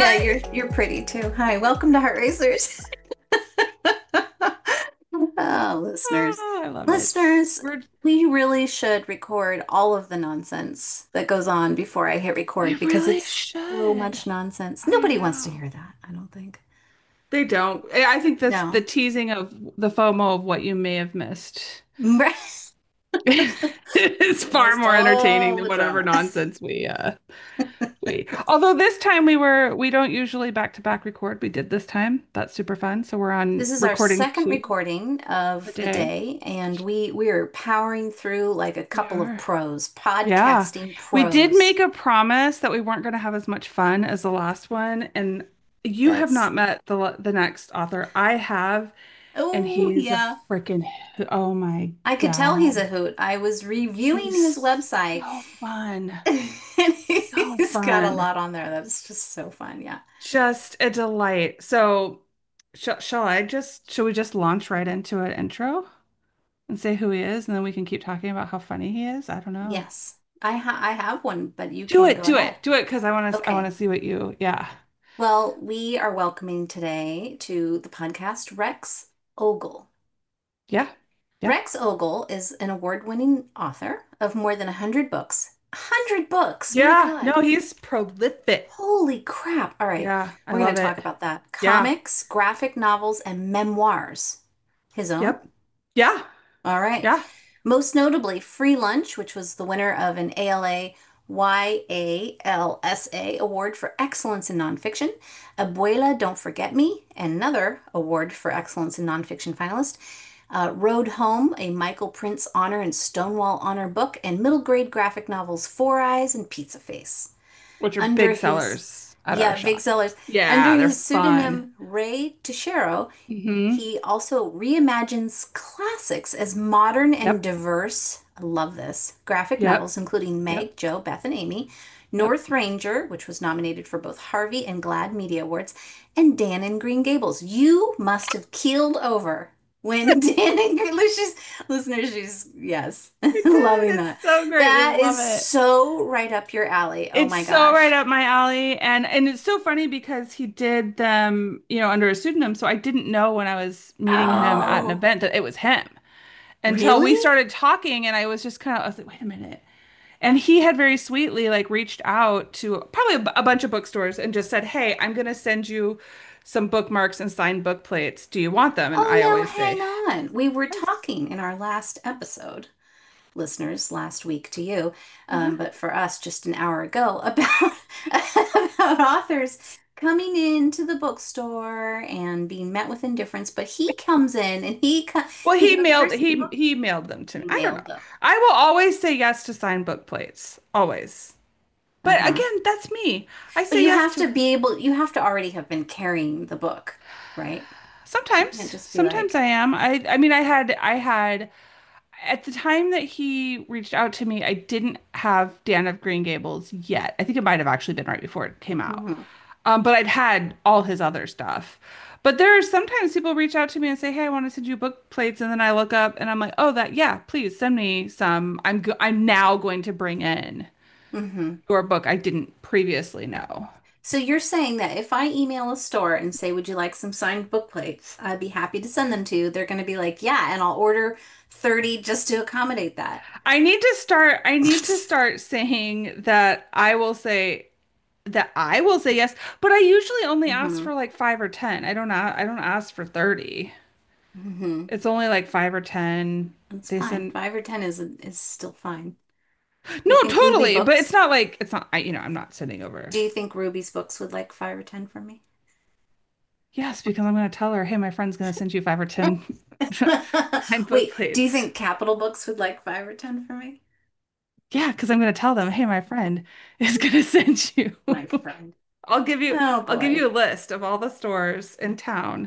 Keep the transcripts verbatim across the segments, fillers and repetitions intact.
Yeah, you're you're pretty too. Hi, welcome to Heart Racers. Oh, listeners. Ah, I love it. Listeners, We're, we really should record all of the nonsense that goes on before I hit we record because really it's so should. much nonsense. I Nobody wants to know. hear that, I don't think. They don't. I I think this the No. teasing of the FOMO of what you may have missed Right. is We far missed more entertaining all than the whatever drama. nonsense we uh we. Although this time we were we don't usually back to back record. We did this time. That's super fun. So we're on This is our recording second two recording a of the day. day, and we we are powering through like a We couple of are. pros, Yeah. podcasting We did pros. make a promise that we weren't going to have as much fun as the last one, and you have That's not met the the next author. I have, and oh he's a yeah. freaking oh my I could tell he's a God. hoot. I was reviewing his He's website so fun. and So he's got a fun. lot on there. That's just so fun. Yeah. Just a delight. So, sh shall I just, shall we just launch right into an intro and say who he is, and then we can keep talking about how funny he is? I don't know. Yes. I ha I have one, but you Do can it, go do ahead. it, do it, because I want to, I want Okay. to see what you, yeah. Well, we are welcoming today to the podcast Rex Ogle. Yeah. Yeah. Rex Ogle is an award-winning author of more than one hundred books. one hundred books. My Yeah, no, God. he's prolific. Holy crap. All right. Yeah, I We're going love to talk it. about that. Yeah. Comics, graphic novels, and memoirs. His own. Yep. Yeah. All right. Yeah. Most notably, Free Lunch, which was the winner of an A L A Y A L S A award for excellence in nonfiction. Abuela, Don't Forget Me, another award for excellence in nonfiction finalist. Uh, Road Home, a Michael Prince Honor and Stonewall Honor book, and middle grade graphic novels Four Eyes and Pizza Face. Which are Under big his, sellers at our yeah, Big shop. Sellers. Under Yeah, they're his fun. pseudonym Ray Teixeira, Hmm. he also reimagines classics as modern and Yep. diverse. I love this. Graphic Yep. novels, including Yep. Meg, Joe, Beth, and Amy, Yep. North Ranger, which was nominated for both Harvey and GLAAD Media Awards, and Dan in Green Gables. You must have keeled over when Dan and Green, she's, listeners, she's, yes, We loving did. It's that. so great. We That love is it. so right up your alley. Oh It's my so right gosh. up my alley. And and it's so funny because he did them, you know, under a pseudonym. So I didn't know when I was meeting him at an Oh, event that it was him until we really? started talking. And I was just kind of, I was like, wait a minute. And he had very sweetly like reached out to probably a, b- a bunch of bookstores and just said, "Hey, I'm going to send you some bookmarks and signed book plates. Do you want them?" And Oh, I now always hang say, on. We were "Yes." talking in our last episode, listeners, last week to you, Uh-huh. um, but for us just an hour ago, about, about authors coming into the bookstore and being met with indifference. But he comes in and he co- Well, he he goes, mailed "Here's the he book." he mailed them to me. He I don't know. mailed them. I will always say yes to signed book plates. Always. But Uh-huh. again, that's me. I But say you yes have to to be able, you have to already have been carrying the book, right? You can't sometimes. just be Sometimes like, I am. I I mean I had I had at the time that he reached out to me, I didn't have Dan of Green Gables yet. I think it might have actually been right before it came out. mhm. Um, but I'd had all his other stuff. But there are sometimes people reach out to me and say, "Hey, I want to send you book plates," and then I look up and I'm like, "Oh, that yeah, please send me some. I'm go I'm now going to bring in Mhm. your book I didn't previously know." So you're saying that if I email a store and say, "Would you like some signed book plates?" I'd be happy to send them to you. They're going to be like, "Yeah," and I'll order thirty just to accommodate that. I need to start I need to start saying that I will say that I will say yes, but I usually only ask Hmm. for like five or ten. I don't a- I don't ask for thirty. Hmm. It's only like five or ten. That's They fine. send Five or ten is is still fine. Do No, you think Ruby totally, but it's Books? not like it's not I you know, I'm not sending over. Do you think Ruby's Books would like five or ten from me? Yes, because I'm going to tell her, "Hey, my friend's going to send you five or ten signed book Wait, do you plates." think Capital Books would like five or ten from me? Yeah, because I'm going to tell them, "Hey, my friend is going to send you." My friend. I'll give you Oh I'll give boy. you a list of all the stores in town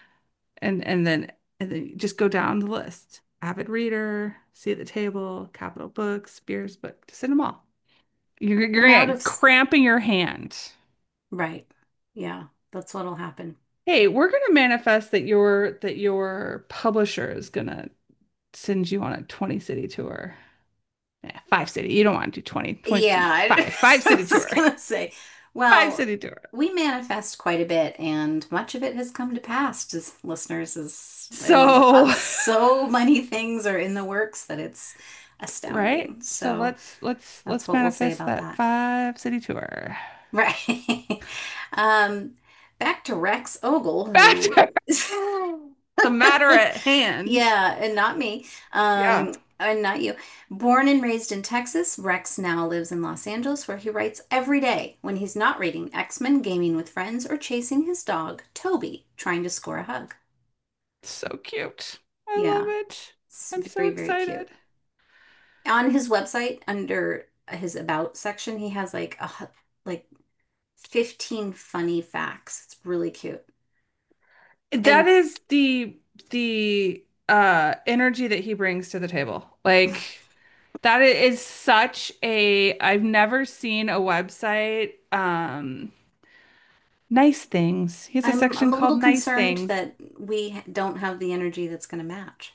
and and then and then you just go down the list. Avid Reader, See at the Table, Capital Books, Beers Book, just send them all. You're you're And gonna out of get cramp in your hand. right. Yeah, that's what'll happen. Hey, we're gonna manifest that your that your publisher is gonna send you on a twenty city tour. Eh, five city. You don't want to do twenty, twenty, Yeah, I, five, five I city was tour. gonna say, Five Well, city tour. we manifest quite a bit, and much of it has come to pass, as listeners, as and So, uh, so many things are in the works that it's right? astounding. So So let's let's that's let's what we'll say manifest about that that. five city tour. Right. Um, back to Rex Ogle, Back who, to the matter at hand. yeah, and not me, Yeah. um, and not you. Born and raised in Texas, Rex now lives in Los Angeles, where he writes every day when he's not reading X-Men, gaming with friends, or chasing his dog, Toby, trying to score a hug. So cute. I love Yeah, it. it's I'm so very, very excited. cute. On his website, under his about section, he has like a hu- like fifteen funny facts. It's really cute. That And is the the uh energy that he brings to the table. Like that is such a I've never seen a website um nice things. He has a I'm section I'm a called little nice concerned things. that we don't have the energy that's going to match.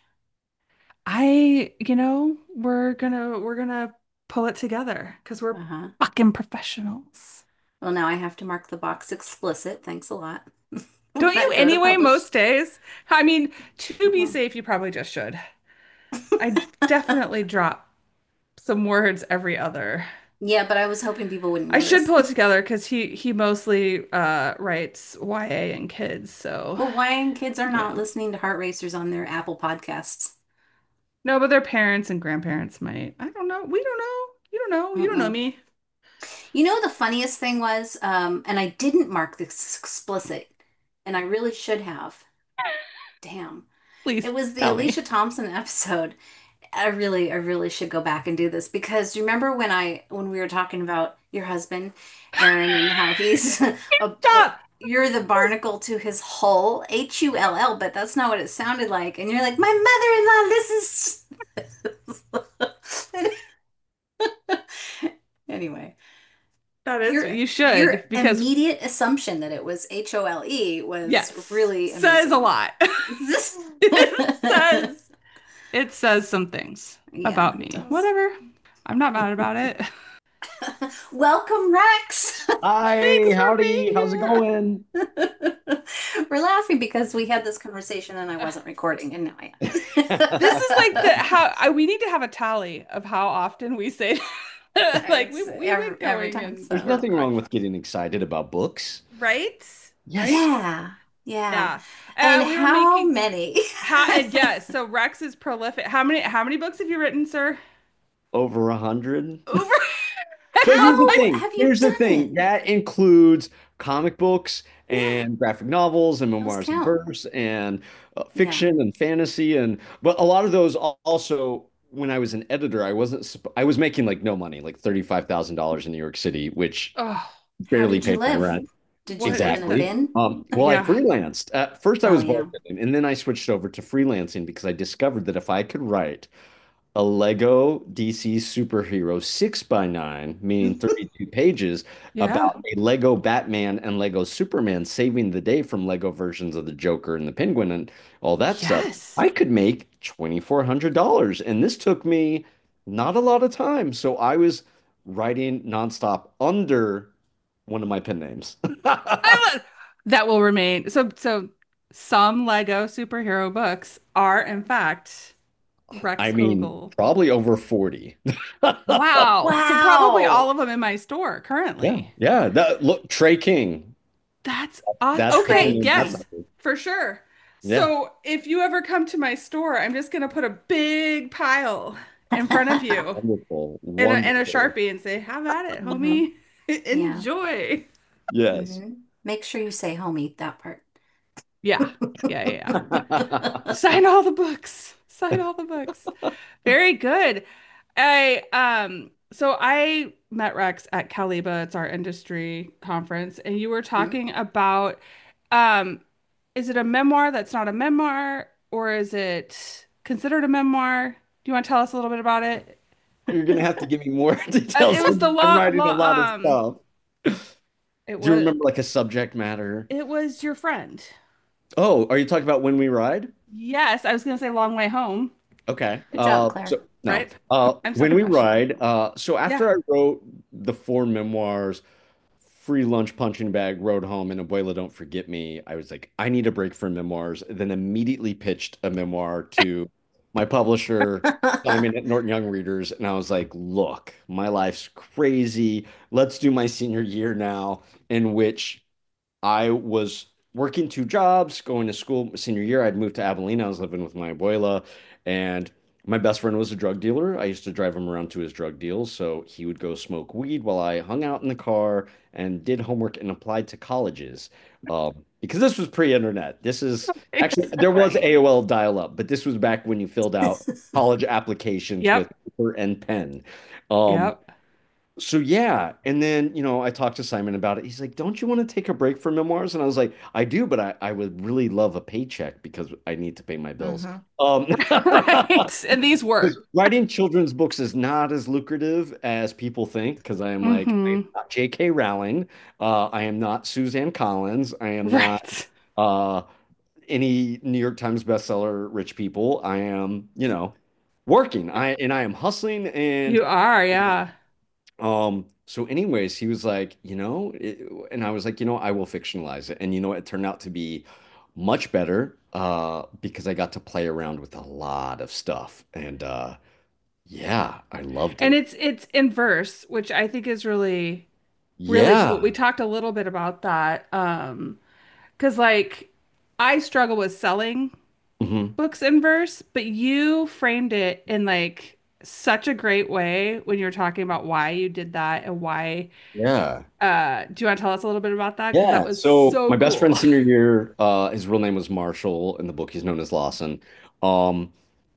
I, you know, we're gonna we're gonna pull it together because we're Uh-huh. fucking professionals. Well, now I have to mark the box explicit. Thanks a lot. When Don't you I go to anyway publish. most days? I mean, to be Well, safe, you probably just should. I definitely drop some words every other. yeah, but I was hoping people wouldn't I should notice. pull it together because he he mostly uh writes Y A and kids, so Well, why kids are not yeah. listening to Heart Racers on their Apple Podcasts? No, but their parents and grandparents might. I don't know. We don't know. You don't know. You don't know Mm-mm. me. You know, the funniest thing was, um, and I didn't mark this explicit, and I really should have. Damn. Please It was the tell me. Alicia Thompson episode. I really, I really should go back and do this because you remember when I when we were talking about your husband, Aaron, and how he's a, a- Stop. you're the barnacle to his hull, H U L L, but that's not what it sounded like. And you're like, my mother-in-law, this is anyway. That is Your you your should because immediate assumption that it was H O L E was yes, really says a amusing. lot. It says it says some things Yeah, about it me. does. Whatever. I'm not mad about it. Welcome, Rex. Hi, Thanks for howdy. being How's it here. going? We're laughing because we had this conversation and I wasn't recording, and now I This is like the am. how I, we need to have a tally of how often we say like It's we've we've been every, every going time. and There's So, we're nothing I, wrong with getting excited about books. right? Right? Yes. yeah, yeah. Yeah. And Uh, we were how making many? how and yes, so Rex is prolific. How many how many books have you written, sir? Over a hundred. Over So here's the How thing. have you Here's the done thing. it? That includes comic books Yeah, and graphic novels and those memoirs and count. verse and uh, Yeah. fiction and fantasy and but a lot of those al- also when I was an editor, I wasn't sp- I was making like no money, like thirty-five thousand dollars in New York City, which oh, How barely did you paid my live? rent. Did you what live is in a the Exactly. bin? Um, well, I yeah. freelanced. At first, I Oh, was yeah. bartending, and then I switched over to freelancing because I discovered that if I could write a Lego D C superhero six by nine, meaning thirty-two pages, Yeah. about a Lego Batman and Lego Superman saving the day from Lego versions of the Joker and the Penguin and all that stuff, Yes. I could make twenty-four hundred dollars. And this took me not a lot of time. So I was writing nonstop under one of my pen names. I love that will remain. So so some Lego superhero books are in fact I Rex mean, Ogle. probably over forty. Wow. So probably all Wow. of them in my store Yeah. currently. Yeah. That look, Trey King. That's awesome. That's the pen Okay, Trey name I yes, King. use. for sure. Yeah. So if you ever come to my store, I'm just gonna put a big pile in front of you Wonderful. and a, and a Wonderful. Sharpie and say, "Have at it, Hmm. homie. Yeah. Enjoy." Yes. Hmm. Make sure you say homie that part. Yeah. Yeah, yeah, yeah. Sign all the books. Sign all the books. Very good. I um so I met Rex at Caliba, it's our industry conference, and you were Mhm. talking about um is it a memoir that's not a memoir, or is it considered a memoir? Do you want to tell us a little bit about it? You're gonna have to give me more Uh, It details. was the I'm law, writing a law lot of um stuff. it Do you was remember like a subject matter? it was your friend. Oh, are you talking about When We Ride? Yes, I was gonna say Long Way Home, Okay. Good job, Uh, Claire. so no. right? Uh, I'm so When We professional. Ride. Uh, so Yeah. after I wrote the four memoirs free lunch punching bag, rode home, and Abuela Don't Forget Me. I was like, I need a break from memoirs. Then immediately pitched a memoir to my publisher, Simon at Norton Young Readers. And I was like, look, my life's crazy. Let's do my senior year now, in which I was working two jobs, going to school senior year. I'd moved to Abilene. I was living with my abuela, and my best friend was a drug dealer. I used to drive him around to his drug deals, so he would go smoke weed while I hung out in the car and did homework and applied to colleges. Um, because this was pre-internet. This is actually there was Right. A O L dial-up, but this was back when you filled out college applications with Yep. paper and pen. Um, Yep. so yeah, and then you know I talked to Simon about it. He's like, "Don't you want to take a break from memoirs?" And I was like, "I do, but I, I would really love a paycheck because I need to pay my bills." Mhm. Um, Right. And these because were. writing children's books is not as lucrative as people think. Because I am like, I am Hmm. not J K. Rowling, uh, I am not Suzanne Collins, I am not Right. uh, any New York Times bestseller rich people. I am, you know, working. I and I am hustling and You are, yeah. um, so anyways, he was like, you know, it, and I was like, you know, I will fictionalize it. And you know, it turned out to be much better uh because I got to play around with a lot of stuff. And uh yeah, I loved And it. it's it's in verse, which I think is really, really cool. Yeah. We talked a little bit about that. Um, because like I struggle with selling Hmm. books in verse, but you framed it in like such a great way when you were talking about why you did that and why Yeah. uh do you want to tell us a little bit about that? Because that Yeah. was So so my best friend cool. senior year, uh, his real name was Marshall. In the book, he's known as Lawson. Um,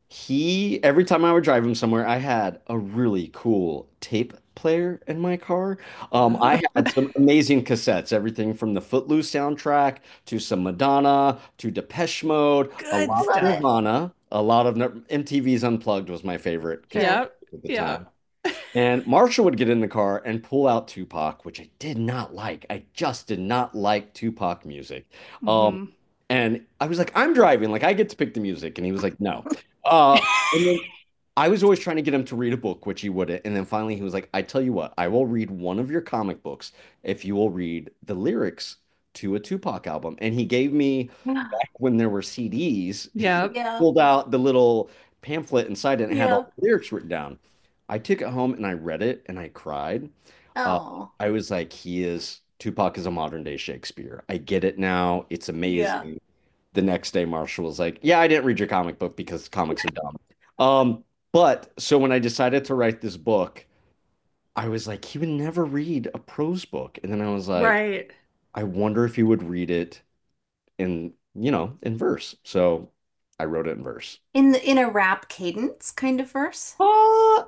he every time I would drive him somewhere, I had a really cool tape player in my car. Um, I had some amazing cassettes, everything from the Footloose soundtrack to some Madonna to Depeche Mode, a Good lot of Love it. stuff. Nirvana, a lot of Nir- M T V's Unplugged was my favorite cassette Sure. Yep. at the Yeah. time. And Marshall would get in the car and pull out Tupac, which I did not like. I just did not like Tupac music. Um, Hmm. and I was like, I'm driving, like I get to pick the music. And he was like, no. Uh, and then I was always trying to get him to read a book, which he wouldn't. And then finally he was like, I tell you what, I will read one of your comic books if you will read the lyrics to a Tupac album. And he gave me back when there were C Ds, he Yep. Yeah. pulled out the little pamphlet inside it and had all Yeah. the lyrics written down. I took it home and I read it and I cried. Uh, Oh. I was like, he is Tupac is a modern day Shakespeare. I get it now. It's Yeah. amazing. The next day, Marshall was like, yeah, I didn't read your comic book because comics are dumb. Um, but so when I decided to write this book, I was like, he would never read a prose book. And then I was like, Right. I wonder if he would read it in, you know, in verse. So I wrote it in verse. In the in a rap cadence kind of verse. Uh,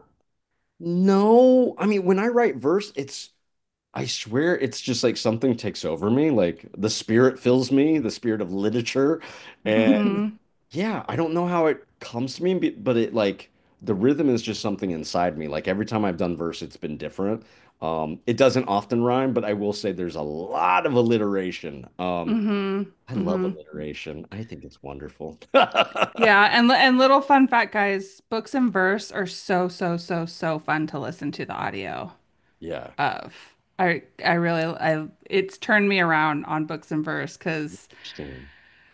no. I mean, when I write verse, it's I swear it's just like something takes over me. Like the spirit fills me, the spirit of literature. And Hmm. yeah, I don't know how it comes to me, b- but it like the rhythm is just something inside me. Like every time I've done verse, it's been different. Um, it doesn't often rhyme, but I will say there's a lot of alliteration. Um, Hmm. I love Hmm. alliteration. I think it's wonderful. Yeah, and li- and little fun fact, guys, books in verse are so so so so fun to listen to the audio Yeah, of. I I really I it's turned me around on books in verse because interesting.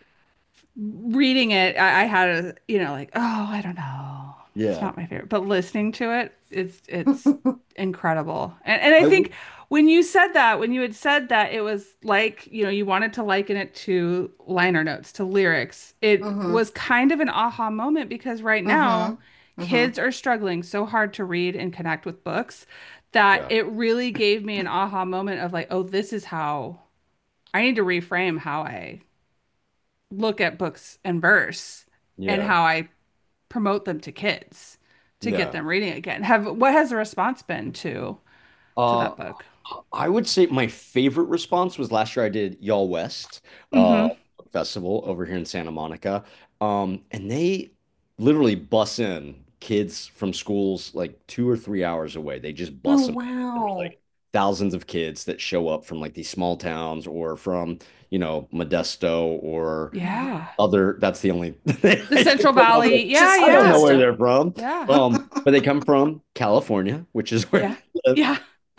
reading it, I, I had a, you know, like, oh, I don't know. It's Yeah. not my favorite. But listening to it, it's it's incredible. And and I I think would, when you said that, when you had said that it was like, you know, you wanted to liken it to liner notes, to lyrics, it Mm-hmm. was kind of an aha moment because right now Mm-hmm. Mm-hmm. kids are struggling so hard to read and connect with books that yeah, it really gave me an aha moment of like, oh, this is how I need to reframe how I look at books and verse and yeah, how I promote them to kids to get yeah. them reading again. Have what has the response been to to Uh, that book? I would say my favorite response was last year I did Y'all West uh Hmm. festival over here in Santa Monica. Um, and they literally bus in kids from schools like two or three hours away. They just Oh, bus them in. There's wow. like thousands of kids that show up from like these small towns or from, you know, Modesto or Yeah. Mm-hmm. other that's the only The I Central don't know where, Valley. Yeah, Just I don't yeah. know where Modesto. they're from. Yeah. Um, but they come from California, which is where Yeah. I live. Yeah.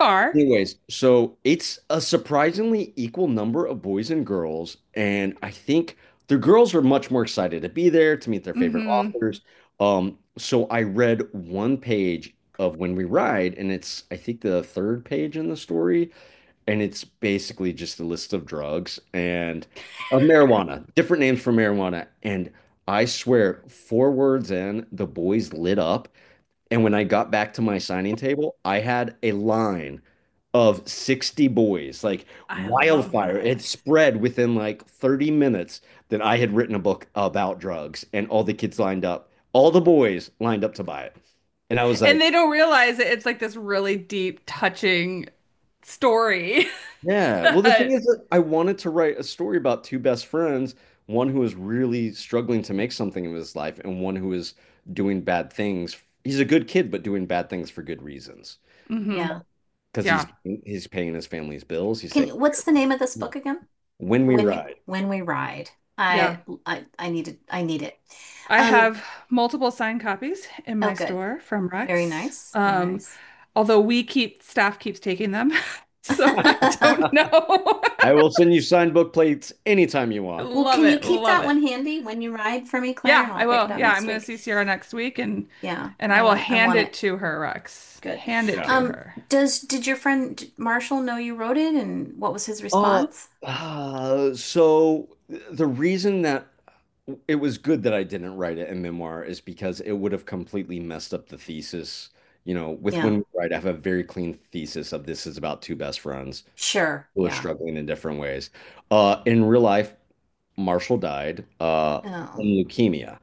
far. Anyways, so it's a surprisingly equal number of boys and girls, and I think the girls are much more excited to be there to meet their favorite Hmm. authors. Um, so I read one page of When We Ride, and it's I think the third page in the story, and it's basically just a list of drugs and of marijuana, different names for marijuana. And I swear, four words in, the boys lit up. And when I got back to my signing table, I had a line of sixty boys, like I love wildfire. It that. spread within like thirty minutes that I had written a book about drugs, and all the kids lined up, all the boys lined up to buy it. And I was And like, they don't realize it. It's like this really deep, touching story. yeah. Well, the thing that is that I wanted to write a story about two best friends, one who is really struggling to make something of his life, and one who is doing bad things. He's a good kid, but doing bad things for good reasons. hmm Yeah. Because he's Yeah. he's paying his family's bills. He's Can taking what's the name of this care of book again? When We When we Ride. when we ride. Yeah. I I I need it. I need it. I Um, have multiple signed copies in oh my good. store from Very Rex. nice. Very Um, nice. although we keep staff keeps taking them. So I don't know. I will send you signed book plates anytime you want. Well, Love can you it. keep Love that it. one handy when you ride for me, Claire, Yeah, and I'll I pick it will. up Yeah, next I'm going to week? see Sierra next week and Yeah, and I I will want I hand want it it. to her, Rex. Good. Hand it Yeah. to Um, her. does did your friend Marshall know you wrote it and what was his Uh, response? uh, so the reason that it was good that I didn't write it in memoir is because it would have completely messed up the thesis. You know, with Yeah, When We Write, I have a very clean thesis of this is about two best friends sure. who are Yeah. struggling in different ways. Uh, in real life, Marshall died uh, from Oh. leukemia.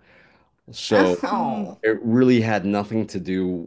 So Mm. Oh. it really had nothing to do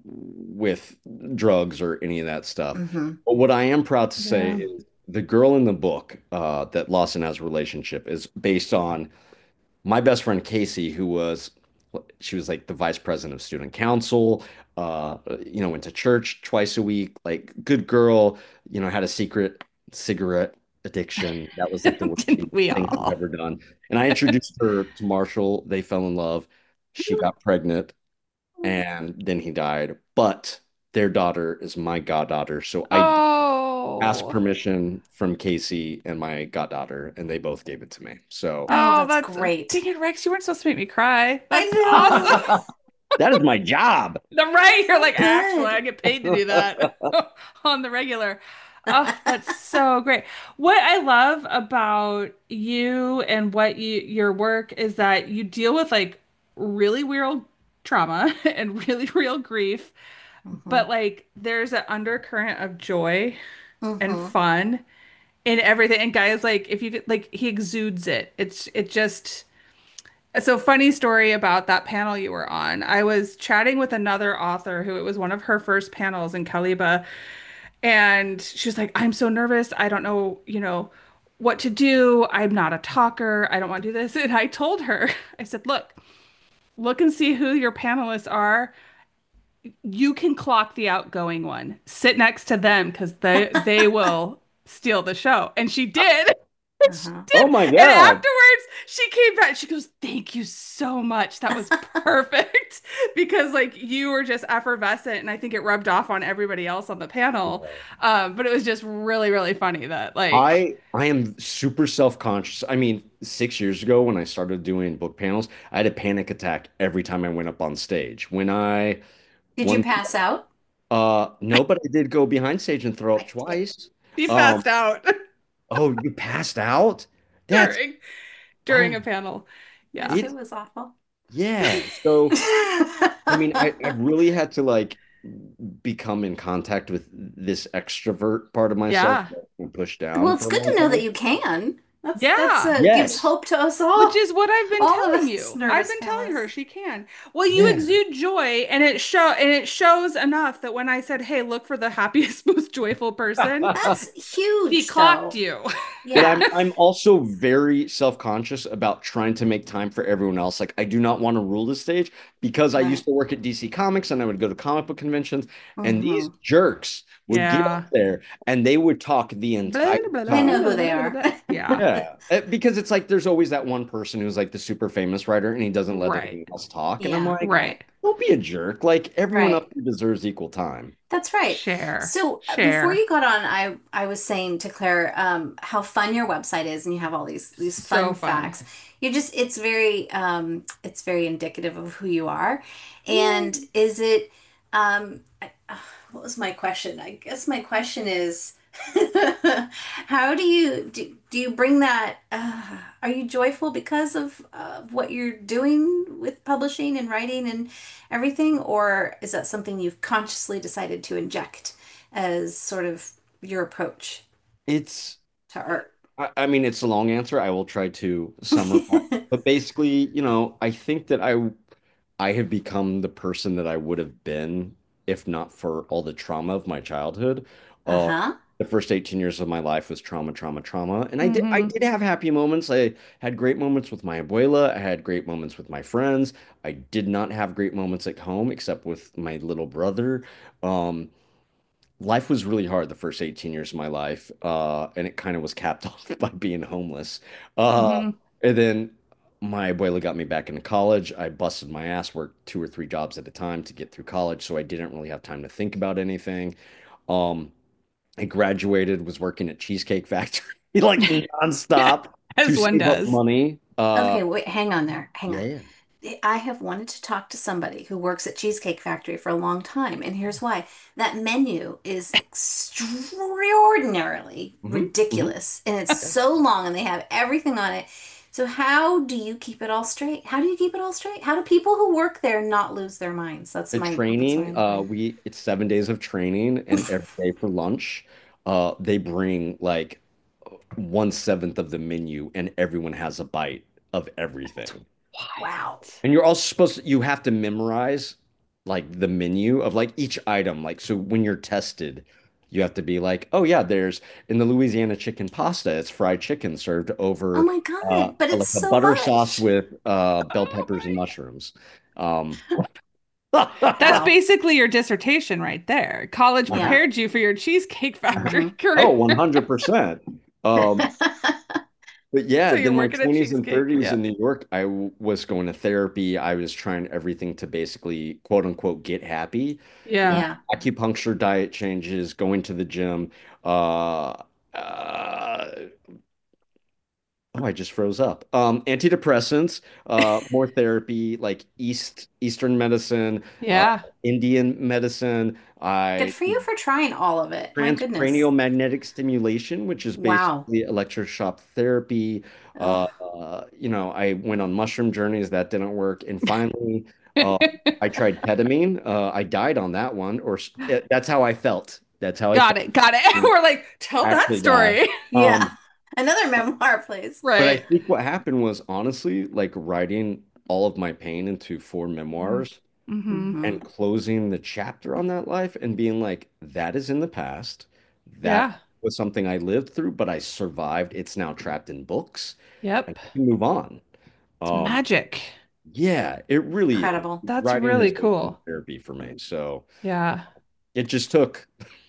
with drugs or any of that stuff. Mm-hmm. But what I am proud to say Yeah. is the girl in the book uh, that Lawson has a relationship is based on my best friend Casey, who was she was like the vice president of student council, uh, you know, went to church twice a week, like good girl, you know, had a secret cigarette addiction. That was like the worst thing Didn't we thing she's all? ever done. And I introduced her to Marshall. They fell in love. She got pregnant, and then he died. But their daughter is my goddaughter, so I asked Oh. permission from Casey and my goddaughter, and they both gave it to me. So Oh, Oh, that's that's dang great. it, Rex. You weren't supposed to make me cry. I That's awesome. know. that is my job. The right, you're like, actually, I Good. get paid to do that on the regular. Oh, that's so great. What I love about you and what you your work is that you deal with like really real trauma and really real grief, Mm-hmm. but like there's an undercurrent of joy and Mm-hmm. fun in everything. And guys, like if you could like he exudes it. It's it just so funny story about that panel you were on. I was chatting with another author who it was one of her first panels in Kaliba, and she was like, "I'm so nervous. I don't know, you know, what to do. I'm not a talker. I don't want to do this." And I told her, I said, "Look, look and see who your panelists are. You can clock the outgoing one. Sit next to them because they they will steal the show." And she did. She Uh-huh. did. Oh my And God. afterwards, she came back. She goes, "Thank you so much. That was perfect." Because like you were just effervescent, and I think it rubbed off on everybody else on the panel. Um, but it was just really, really funny that like, I I am super self-conscious. I mean, six years ago when I started doing book panels, I had a panic attack every time I went up on stage. When I Did you one pass out? uh no, but I did go behind stage and throw up I did. twice. he Um, passed out oh, you passed out? That's during during oh a panel. Yeah. Yes, it it was awful. yeah. So I mean, I, I really had to like become in contact with this extrovert part of myself Yeah. that I pushed Well, down it's for a good long to know that time. you can. That's that's Yeah. uh, gives Yes. hope to us Which all. is what I've been All of telling us you. I've nervous been telling her panelists. she can. Well, you Yeah. exude joy and it show and it shows enough that when I said, "Hey, look for the happiest, most joyful person," That's she huge, clocked though. you. But Yeah. I'm I'm also very self-conscious about trying to make time for everyone else. Like I do not want to rule the stage because I used Right. to work at D C Comics and I would go to comic book conventions and these Hmm. jerks would get up Yeah. there and they would talk the Blah, entire blah, blah, I time. know blah, who blah, they blah, are. blah. Yeah. Yeah, Uh, because it's like there's always that one person who's like the super famous writer and he doesn't let Right. everyone else talk. And I'm Yeah. like, Right. don't be a jerk. Like everyone Right. up there deserves equal time. That's right. Share. So uh, before Share. you got on, I I was saying to Claire um, how fun your website is, and you have all these these So fun fun. facts. You just it's very um, it's very indicative of who you are. And Yay. is it um, I- uh, what was my question? I guess my question is how do you do, do you bring that uh, are you joyful because of uh, what you're doing with publishing and writing and everything, or is that something you've consciously decided to inject as sort of your approach It's to art? I, I mean, it's a long answer. I will try to summarize. But basically, you know, I think that I I have become the person that I would have been if not for all the trauma of my childhood. Uh, Uh-huh. the first eighteen years of my life was trauma, trauma, trauma. And I did I Hmm. did have happy moments. I had great moments with my abuela. I had great moments with my friends. I did not have great moments at home except with my little brother. Um, life was really hard the first eighteen years of my life, uh, and it kind of was capped off by being homeless. Uh, Hmm. and then my abuela got me back into college. I busted my ass, worked two or three jobs at a time to get through college, so I didn't really have time to think about anything. Um, I graduated, was working at Cheesecake Factory like nonstop to As one save up does. money. Uh, Okay, wait, hang on there. Hang on. yeah. I have wanted to talk to somebody who works at Cheesecake Factory for a long time, and here's why. That menu is extraordinarily Hmm. Hmm. ridiculous, and it's so long, and they have everything on it. So how do you keep it all straight? How do you keep it all straight? How do people who work there not lose their minds? That's The my that's what training, I'm uh, wondering. we it's seven days of training, and every day for lunch, uh, they bring like one seventh of the menu, and everyone has a bite of That's everything. Wow. wild. And you're also supposed to, you have to memorize like the menu of like each item. Like, so when you're tested, you have to be like, oh yeah, there's in the Louisiana chicken pasta, it's fried chicken served Oh over my uh, God, but it's like a so butter sauce much. with uh, bell Oh peppers and my. mushrooms. Um, That's Wow. basically your dissertation right there. College Yeah. prepared you for your Cheesecake Factory Hmm. career. Oh, one hundred percent. Um, but yeah, So you're then my working at twenties and Cheesecake. thirties Yeah. in New York, I w was going to therapy. I was trying everything to basically quote unquote get happy. Yeah. Yeah. Acupuncture, diet changes, going to the gym. Uh, uh, oh, I just froze up. Um, antidepressants, uh, more therapy, like East Eastern medicine, uh, Yeah. Indian medicine. Good I for you for trying all of it. My goodness. transcranial magnetic stimulation, which is Wow. basically electroshock therapy. Uh, Oh. uh, you know, I went on mushroom journeys, that didn't work. And finally, uh, I tried ketamine. Uh, I died on that one, or s- eh, that's how I felt. That's how I Got felt. it. Got it. We're like, tell that Actually die. story. Yeah. Um, Another memoir, please. but I Right. think what happened was honestly like writing all of my pain into four Mm-hmm. memoirs Mm-hmm. Hmm. and closing the chapter on that life and being like, that is in the past. That Yeah. was something I lived through, but I survived. It's now trapped in books and Yep. I can move on. It's Um, magic. yeah, it really is. Incredible. That's Writing really has always been cool. therapy for me. So Yeah. it just took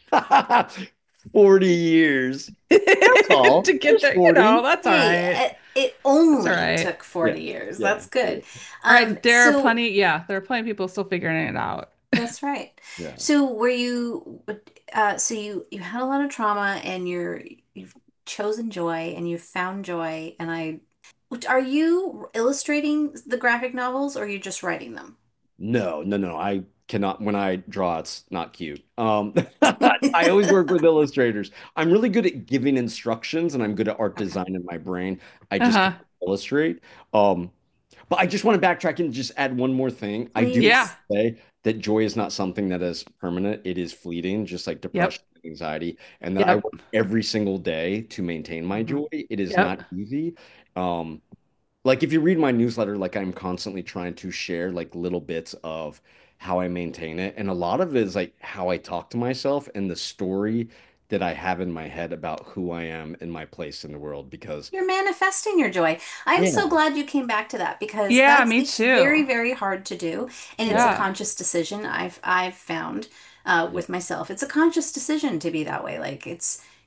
forty years. That's all. To get Just there, you know, forty. that's all Hey, right. it, it That's all only right. took Yeah. forty years. Yeah. That's Yeah. good. All Um, right. There are so plenty, yeah, there are plenty of people still figuring it out. that's right. Yeah. So were you uh so you you had a lot of trauma and you're you've chosen joy and you've found joy and I are you illustrating the graphic novels or are you just writing them? No, no, no. I cannot, when I draw, it's not cute. Um, I always work with illustrators. I'm really good at giving instructions and I'm good at art Okay. design in my brain. I just can't Uh-huh. illustrate. Um, but I just want to backtrack and just add one more thing. I do want Yeah. Please. to say that joy is not something that is permanent. It is fleeting, just like Yep. depression and anxiety, and that I Yep. work every single day to maintain my Mhm. joy. It is not Yep. easy. Um, like if you read my newsletter, like I'm constantly trying to share like little bits of how I maintain it. And a lot of it is like how I talk to myself and the story that I have in my head about who I am and my place in the world. Because You're manifesting your joy. I'm so yeah, glad you came back to that because Yeah, that's me it's very, too. very hard to do, and it's a yeah, Yeah. conscious decision. I've I've found uh, yeah, with myself, it's a conscious decision to be that way. Like it's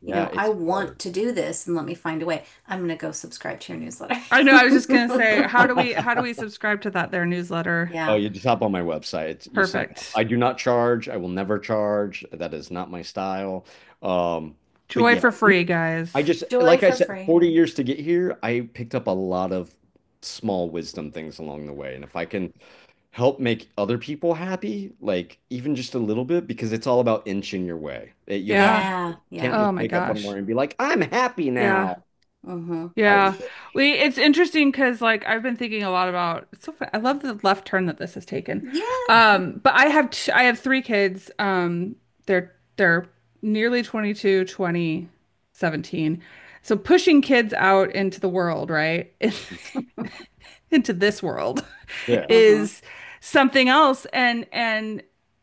you Yeah, know, I it's want hard. to do this and let me find a way. I'm going to go subscribe to your newsletter. I know, I was just gonna say, how do we how do we subscribe to that their newsletter? Oh, Yeah. you just hop on my website. It's, you sign up. Perfect. I do not charge. I will never charge. That is not my style. Um, but Joy yeah, for free, guys. I just, Joy like I for said, free. forty years to get here, I picked up a lot of small wisdom things along the way. And if I can help make other people happy, like even just a little bit, because it's all about inching your way. It- you have, Yeah. Yeah. can't Yeah. Oh just my wake up one gosh. morning and be like, I'm happy Yeah. now. Hmm. I Yeah. wish. We it's interesting because like I've been thinking a lot about it's so fun. I love the left turn that this has taken. Yeah. Um, but I have t I have three kids. Um, they're they're nearly twenty-two, twenty, seventeen. So pushing kids out into the world, right? Into this world Yeah. Hmm. is something else and and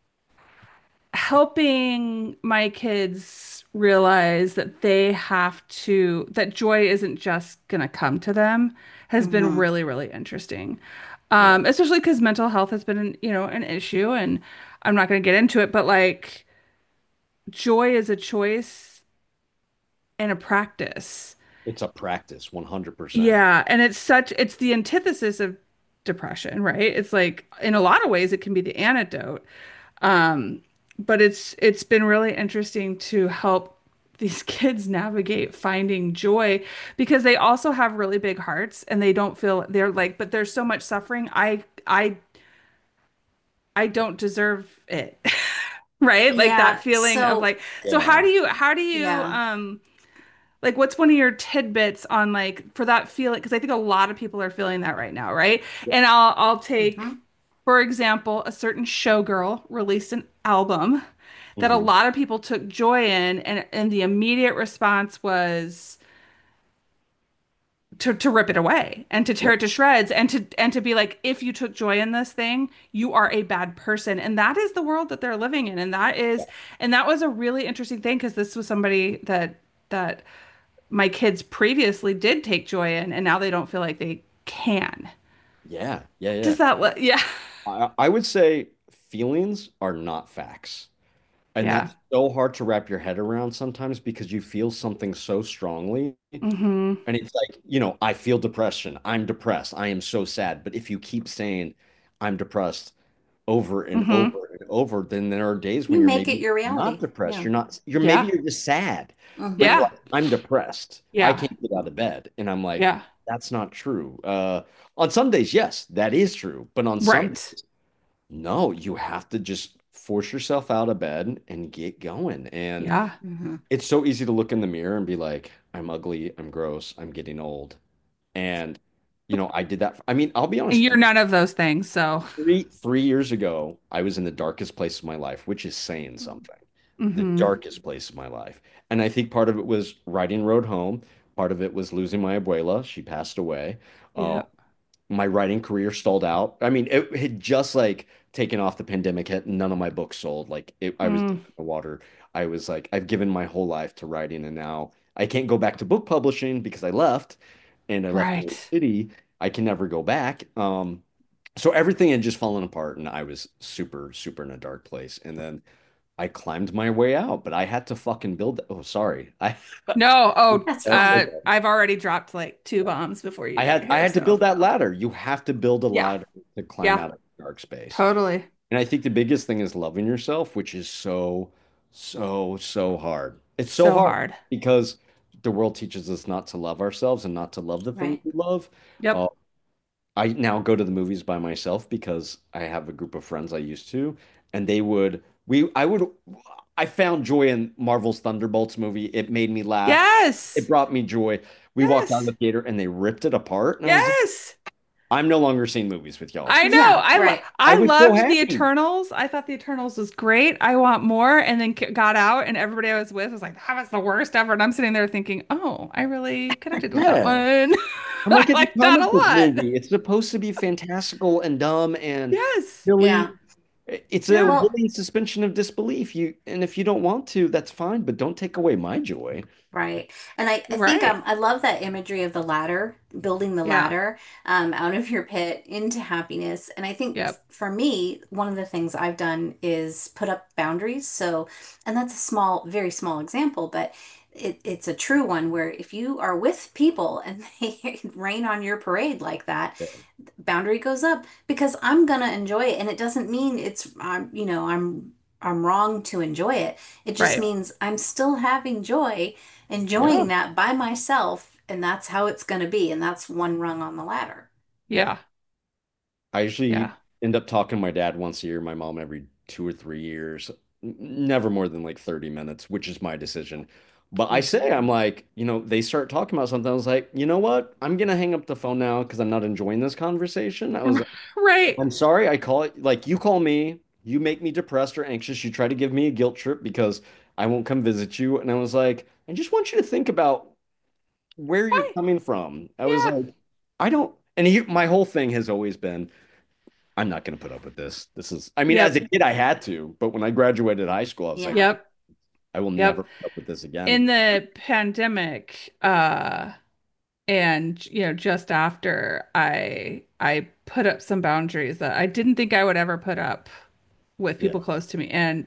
helping my kids realize that they have to, that joy isn't just gonna come to them has been Hmm. really, really interesting. Yeah. Um, especially because mental health has been, an, you know, an issue, and I'm not gonna get into it, but like joy is a choice and a practice. It's a practice, one hundred percent. Yeah, and it's such, it's the antithesis of depression, right? It's like in a lot of ways it can be the antidote. Um, but it's it's been really interesting to help these kids navigate finding joy because they also have really big hearts and they don't feel they're like, but there's so much suffering. I I I don't deserve it. Right? Like that Yeah. feeling of So, like, so how Yeah. do you how do you yeah. um like what's one of your tidbits on like for that feeling? Because I think a lot of people are feeling that right now, right? Yeah. And I'll I'll take, Hmm. for example, a certain showgirl released an album that a Hmm. lot of people took joy in, and and the immediate response was to to rip it away and to Yeah. tear it to shreds and to and to be like, if you took joy in this thing, you are a bad person. And that is the world that they're living in. And that is, and that was a really interesting thing because this was somebody that that my kids previously did take joy in, and now they don't feel like they can. Yeah. Yeah. Yeah. Does that, let, yeah, I, I would say feelings are not facts. And yeah. that's so hard to wrap your head around sometimes because you feel something so strongly. Hmm. And it's like, you know, I feel depression. I'm depressed. I am so sad. But if you keep saying I'm depressed over and Hmm. over and over, then there are days when You you're make it maybe your not reality. depressed. Yeah. You're not, you're maybe Yeah. you're just sad, but you're Hmm. Yeah. like, I'm depressed. I Yeah. can't get out of bed. And I'm like, Yeah. that's not true. Uh, on some days, yes, that is true. But on some Right. days, no, you have to just force yourself out of bed and get going. And Yeah. Hmm. it's so easy to look in the mirror and be like, I'm ugly, I'm gross, I'm getting old. And, you know, I did that. I mean, I'll be And honest, you're none of those things. So, three three years ago, I was in the darkest place of my life, which is saying something. The hmm. darkest place of my life. And I think part of it was writing Road Home. Part of it was losing my abuela. She passed away. Uh, Yeah. my writing career stalled out. I mean, it had just like taken off the pandemic hit. None of my books sold. Like it, I was dead Mm. in the water. I was like, I've given my whole life to writing, and now I can't go back to book publishing because I left, and I left New York Right. City. I can never go back. Um, so everything had just fallen apart, and I was super, super in a dark place. And then I climbed my way out, but I had to fucking build. Oh, sorry. I No. Oh, That's that's so uh, fine. bad. I've already dropped like two bombs before you I got had I here. had to So, build that ladder. You have to build a yeah. ladder to climb Yeah. out of the dark space. Totally. And I think the biggest thing is loving yourself, which is so, so, so hard. It's so So hard hard. because the world teaches us not to love ourselves and not to love the things Right. we love. Uh, Yep. I now go to the movies by myself because I have a group of friends I used to, and they would, we, I would, I found joy in Marvel's Thunderbolts movie. It made me laugh. It Yes. brought me joy. We walked out of Yes. the theater and they ripped it apart, and I was like, Yes. I'm no longer seeing movies with y'all. I know. Yeah. I lo Right. I I was so loved the happy. Eternals. I thought the Eternals was great. I want more. And then c- got out, and everybody I was with was like, "That was the worst ever." And I'm sitting there thinking, "Oh, I really connected with that Yeah. one. I'm I like, it's a liked that a comic book lot." movie. It's supposed to be fantastical and dumb and Yes. Yeah. silly. It's a Yeah. Well, willing suspension of disbelief. You and if you don't want to, that's fine, but don't take away my joy. right. And I, I think Right. um, I love that imagery of the ladder, building the Yeah. ladder um, out of your pit into happiness. And I think f- Yep. for me, one of the things I've done is put up boundaries. So, and that's a small, very small example, but it, it's a true one where if you are with people and they rain on your parade like that, Yeah. boundary goes up because I'm gonna enjoy it, and it doesn't mean it's I'm you know I'm I'm wrong to enjoy it. It just Right. means I'm still having joy, Yeah. enjoying that by myself, and that's how it's gonna be, and that's one rung on the ladder. Yeah. I usually Yeah. end up talking to my dad once a year, my mom every two or three years, N- never more than like thirty minutes, which is my decision. But I say, I'm like, you know, they start talking about something. I was like, you know what? I'm gonna hang up the phone now because I'm not enjoying this conversation. I was like, Right. I'm sorry, I call it like you call me, you make me depressed or anxious, you try to give me a guilt trip because I won't come visit you. And I was like, I just want you to think about where you're Right. coming from. I was Yeah. like, I don't, and he, my whole thing has always been, I'm not going to put up with this. This is, I mean, as a Yep. kid, I had to, but when I graduated high school, I was like, Yeah. Yep. I will never Yep. put up with this In again. the pandemic, uh, and you know, just after I I put up some boundaries that I didn't think I would ever put up with Yeah. people close to me. And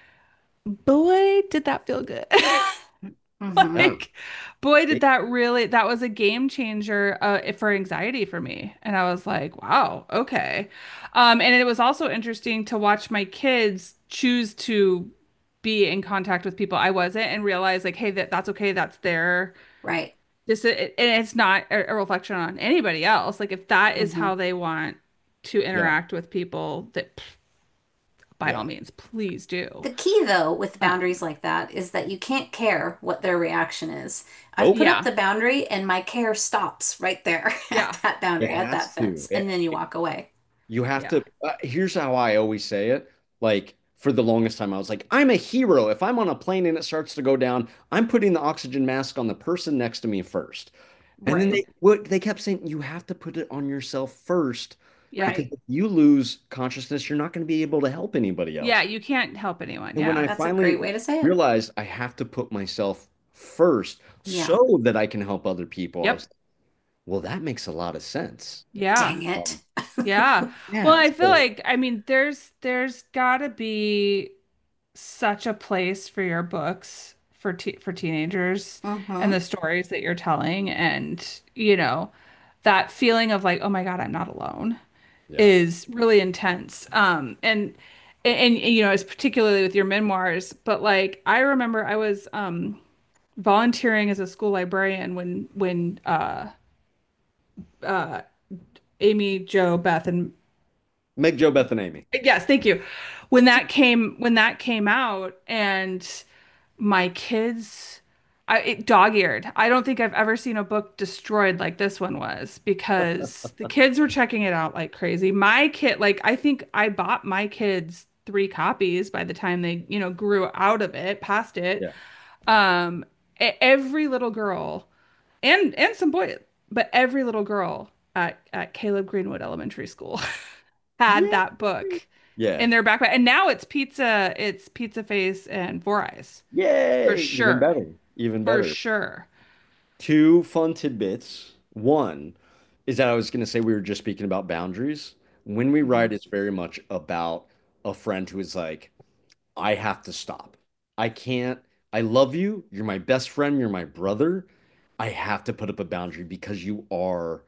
boy, did that feel good. Hmm. Yeah. Like, boy, did It- that really, that was a game changer uh, for anxiety for me. And I was like, wow, okay. Um, and it was also interesting to watch my kids choose to be in contact with people I wasn't and realize like, hey, that that's okay. That's their, Right. this, and it's not a, a reflection on anybody else. Like, if that is Hmm. how they want to yeah. interact with people, that pff, by all Yeah. means, please do. The key, though, with Um, boundaries like that is that you can't care what their reaction is. I've put Nope. up yeah, the boundary and my care stops right there at yeah, that It boundary, at has that to. fence, and It, then you walk away. You have yeah, to. Uh, here's how I always say it. Like for the longest time, I was like, I'm a hero. If I'm on a plane and it starts to go down, I'm putting the oxygen mask on the person next to me first. And then Right. they what they kept saying, you have to put it on yourself first yeah. because Right. if you lose consciousness, you're not going to be able to help anybody Yeah, else. you can't help anyone. And when Yeah. I That's a great finally way to say it. realized I have to put myself first Yeah. so that I can help other people, I Yep. was like, well, that makes a lot of sense. Yeah. Dang it. Um, Yeah. Well, yeah. I feel So like, I mean, there's there's gotta be such a place for your books for te for teenagers and Hmm. the stories that you're telling and, you know, that feeling of like, oh my God, I'm not alone yeah. is really intense. Um, and and, and you know, it's particularly with your memoirs, but like I remember I was um volunteering as a school librarian when when uh uh Amy, Joe, Beth, and Meg, Joe, Beth, and Amy. yes, thank you. When that came when that came out, and my kids, I it, dog-eared. I don't think I've ever seen a book destroyed like this one was because the kids were checking it out like crazy. My kid, like I think I bought my kids three copies by the time they, you know, grew out of it, past it. Yeah. Um, e- every little girl and and some boys, but every little girl at at Caleb Greenwood Elementary School had Yeah. that book Yeah. in their backpack. And now it's pizza, it's Pizza Face and Four Eyes for Yay. Even sure. better. Even For better. sure. Two fun tidbits. One is that I was going to say we were just speaking about boundaries. When we Mhm. write, it's very much about a friend who is like, I have to stop. I can't. I love you. You're my best friend. You're my brother. I have to put up a boundary because you are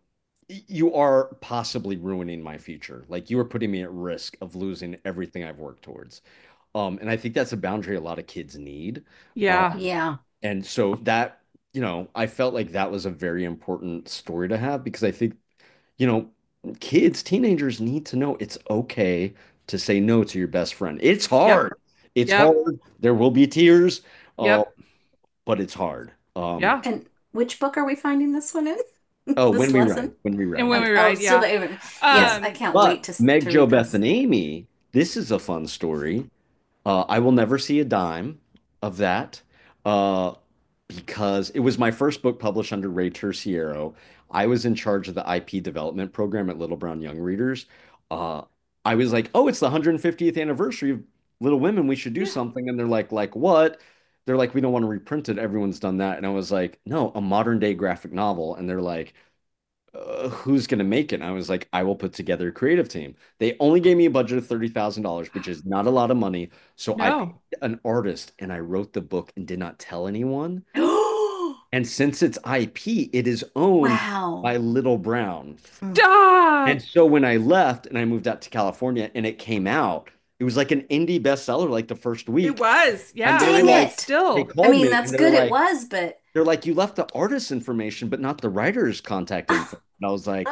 you are possibly ruining my future. Like you are putting me at risk of losing everything I've worked towards. Um, and I think that's a boundary a lot of kids need. Yeah. Um, Yeah. and so that, you know, I felt like that was a very important story to have because I think, you know, kids, teenagers need to know it's okay to say no to your best friend. It's Yep. hard. It's Yep. hard. There will be tears, uh, Yep. but it's hard. Um, Yeah. And which book are we finding this one in? oh, when This we ride, lesson? when we And ride, when yeah. we Okay. Oh, write, still yeah. the yes, Yeah. I Um, can't wait But to Meg, to Jo, read Beth, this. and Amy, this is a fun story. Uh, I will never see a dime of that uh, because it was my first book published under Ray Terciero. I was in charge of the I P development program at Little Brown Young Readers. Uh, I was like, oh, it's the one hundred fiftieth anniversary of Little Women. We should do yeah. something. And they're like, like what? They're like, we don't want to reprint it. Everyone's done that. And I was like, no, a modern day graphic novel. And they're like, uh, who's going to make it? And I was like, I will put together a creative team. They only gave me a budget of thirty thousand dollars which is not a lot of money. So I paid No. an artist and I wrote the book and did not tell anyone. And since it's I P, it is owned Wow. by Little Brown. Mm. And Stop. so when I left and I moved out to California and it came out, it was like an indie bestseller like the first It week. was. And Yeah. then Dang And like it's it. they still. I called mean, me that's and they're good it like, was, but they're like, you left the artist's information, but not the writer's contact info. And I was like,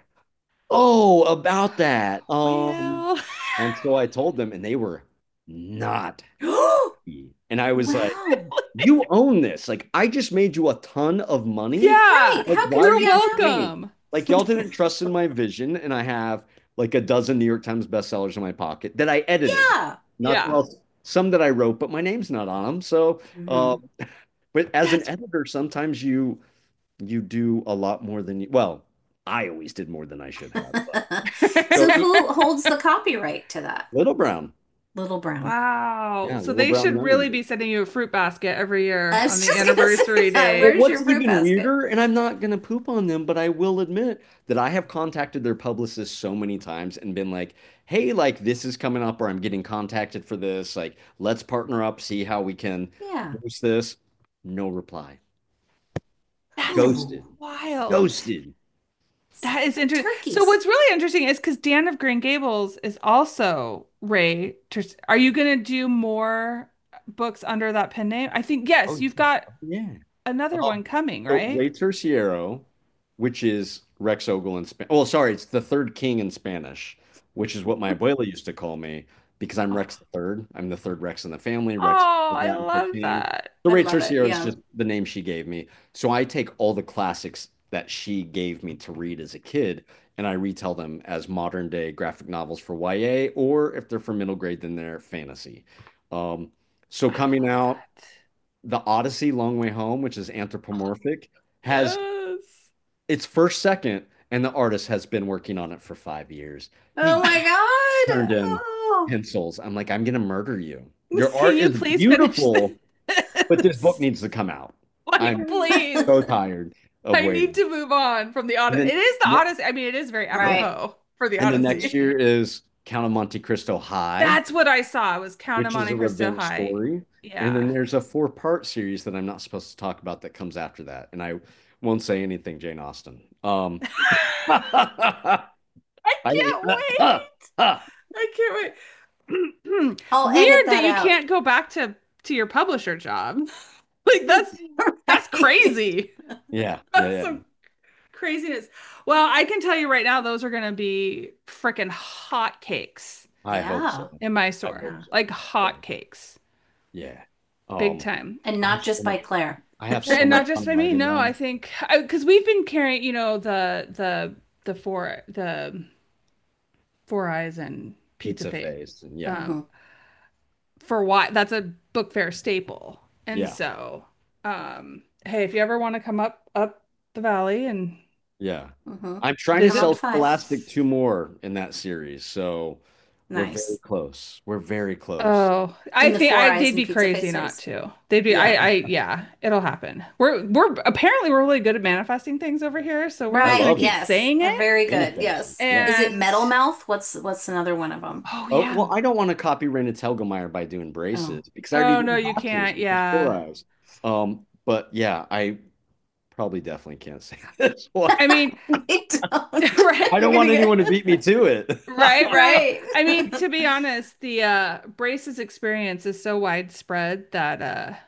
oh, about that. Um, Well. and so I told them, and they were not happy. And I was like, wow. you own this. Like, I just made you a ton of money. Yeah. Right. Like, How can why are you You're be you unhappy? complaining? welcome. Like, y'all didn't trust in my vision, and I have like a dozen New York Times bestsellers in my pocket that I edited. Yeah. Not Yeah. well, some that I wrote, but my name's not on them. So, uh, Mhm. but as an That's editor, sometimes you you do a lot more than you, well, I always did more than I should have. But so So e- who holds the copyright to that? Little Brown, Little Brown. wow. yeah, So Little they Brown should really Memories. be sending you a fruit basket every year I on was the just gonna say anniversary that. But day. Where's your what's fruit even basket? weirder, and I'm not gonna poop on them, but I will admit that I have contacted their publicist so many times and been like, hey, like this is coming up, or I'm getting contacted for this. Like, let's partner up, see how we can Yeah. boost this. No reply. That's Oh, Ghosted. wild. Ghosted. That is interesting. So turkeys. what's really interesting is because Dan of Green Gables is also Ray. Ters- Are you going to do more books under that pen name? I think yes. Oh, You've got yeah. another Um, one coming, so right? Rey Terciero, which is Rex Ogle in Spanish. Oh, sorry, it's the third king in Spanish, which is what my abuela used to call me because I'm Rex the third. I'm the third Rex in the family. Rex Oh, is I the love king. that. So I Rey love it. Terciero is Yeah. just the name she gave me. So I take all the classics that she gave me to read as a kid and I retell them as modern day graphic novels for Y A, or if they're for middle grade, then they're fantasy. Um, so I coming love out that. the Odyssey Long Way Home, which is anthropomorphic, has Yes. its first second, and the artist has been working on it for five years. Oh He my God. turned in Oh. pencils. I'm like, I'm gonna murder you. Your Can art you is please finish beautiful, but this book this? needs to come out. Like, I'm please. so tired of I need waiting. to move on from the And Odyssey. then It is the ne- Odyssey. I mean, it is very yep. Right. apropos for the And then next Odyssey. year is Count of Monte Cristo High, That's what I saw. It was Count of which is Monte a Cristo revenge High. story. And then Yeah. there's a four-part series that I'm not supposed to talk about that comes after that. And I won't say anything, Jane Austen. Um, I, I can't uh, uh, wait. uh, I can't wait. I'll edit Weird that that you out. can't go back to to your publisher job. Like that's that's Right. crazy. yeah, yeah, That's yeah. some craziness. Well, I can tell you right now, those are gonna be freaking hot cakes I hope Yeah. so. in my I hope store. so. Like Yeah. hot cakes. Yeah. Big Um, time. And I have not so just by much. Claire. I have so And much not just fun by me. writing No, I them. think because we've been carrying, you know, the the the four the Four Eyes and Pizza Pizza Face. face, and yeah, Hmm. Um, for why that's a book fair staple. And yeah, so, um, hey, if you ever want to come up up the valley and yeah. Hmm. I'm trying to Come up visit, sell to five. Scholastic two more in that series, so we're very Nice. close. We're very close. oh, In I the think Four I Eyes they'd and be Pizza crazy Face not series. to. They'd be I Yeah. I yeah, it'll happen. We're we're apparently we're really good at manifesting things over here, so we're I just gonna Right. love keep it. Yes. saying Uh, it. Very good. Manifesting. Yes. Is Yes. it And Metal Mouth? What's what's another one of them? oh Oh, yeah. well, I don't want to copy Raina Telgemeier by doing Oh. braces because I already Oh do no, you boxers, can't. which is four Yeah. eyes. Um, but yeah, I probably definitely can't say this one. I mean, We don't. right. I You're don't gonna want get anyone to beat me to it. Right, right. right. I mean, to be honest, the uh braces experience is so widespread that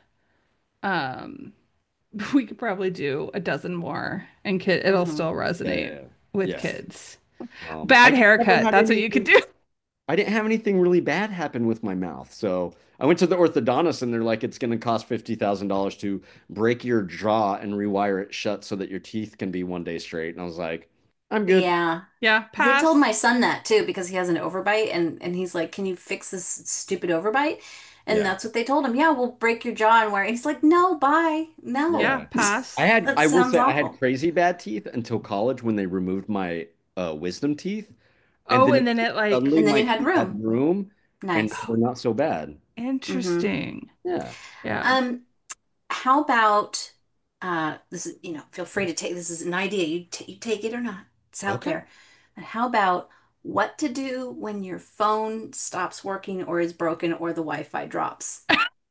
uh um we could probably do a dozen more and kid it'll Hmm. still Yeah, resonate yeah, with yeah. kids. Um, I Bad just never haircut, had that's what you could anything. do. I didn't have anything really bad happen with my mouth. So I went to the orthodontist and they're like, it's going to cost fifty thousand dollars to break your jaw and rewire it shut so that your teeth can be one day straight. And I was like, I'm good. Yeah. Yeah, They told pass. my son that too because he has an overbite and and he's like, "Can you fix this stupid overbite?" And Yeah. that's what they told him. Yeah, we'll break your jaw and wear. He's like, "No, bye. No." Yeah, Yeah. I pass. had, That I will sounds say, I had awful. crazy bad teeth until college when they removed my uh, wisdom teeth. And Oh, then and it, then it like suddenly And then my you had teeth had room. room and now Nice. they're not so bad. Hmm. interesting. Yeah. Yeah. Yeah. Um, how about uh, this is, you know, feel free to take this is an idea. You, t you take it or not. It's out Okay. there. And how about what to do when your phone stops working or is broken or the Wi-Fi drops?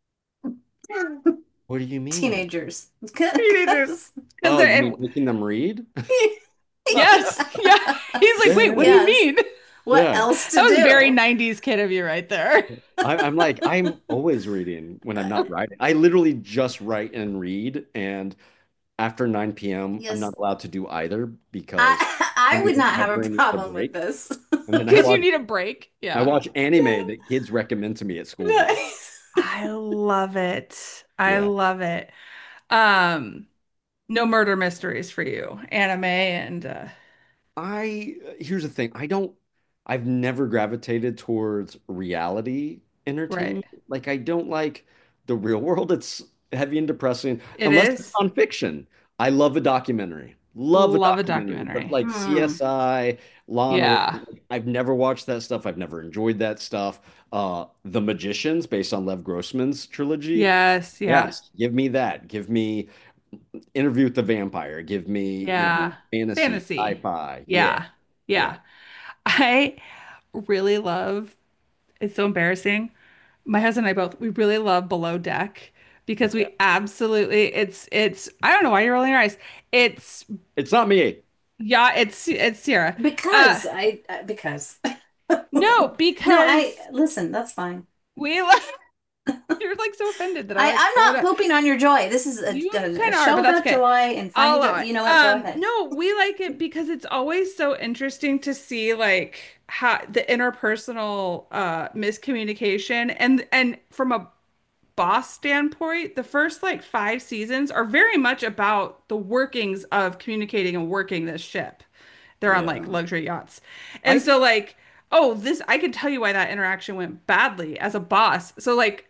What do you mean? Teenagers. Teenagers. Because Because Oh, you they're mean it, making them read? yes. Yeah. He's like, wait, what do you yes. mean? What Yeah. else to That was very do? nineties kid of you right there. I, I'm like, I'm always reading when I'm not writing. I literally just write and read. And after nine p m, I'm Yes. not allowed to do either because I I I would need, not my have a brain needs a problem with break. this. And then I Because you watch need a break. I Yeah. watch anime that kids recommend to me at school. Nice. I love it. I Yeah. love it. Um, no murder mysteries for you. Anime and uh I here's the thing. I don't I've never gravitated towards reality right. entertainment. Like I don't like the real world. It's heavy and depressing It unless it's is. nonfiction. I love a documentary. Love a Love a documentary. But documentary. like Hmm. C S I, Law and Order, Yeah. I've never watched that stuff. I've never enjoyed that stuff. Uh, The Magicians, based on Lev Grossman's trilogy. Yes. Yeah. Yes, give me that. Give me Interview with the Vampire. Give me, you know, Yeah. fantasy, Fantasy. sci-fi. Yeah. Yeah. Yeah. Yeah. I really love, it's so embarrassing. My husband and I both, we really love Below Deck because Okay. we absolutely, it's, it's, I don't know why you're rolling your eyes. It's, It's not me. yeah, it's, it's Sierra. Uh, Because I, I because no, no, I because listen, that's fine. we love, you're like so offended that I I, like I'm Below not Deck. pooping on your joy. This is a, You a, a kind of are, show but that's about okay. joy and I'll finding allow joy. it. You know what? Go Um, ahead. no, we like it because it's always so interesting to see like how the interpersonal uh miscommunication and and from a boss standpoint, the first like five seasons are very much about the workings of communicating and working this ship. They're on like Yeah. Mm. luxury yachts. And I so like, oh, this I could tell you why that interaction went badly as a boss. So like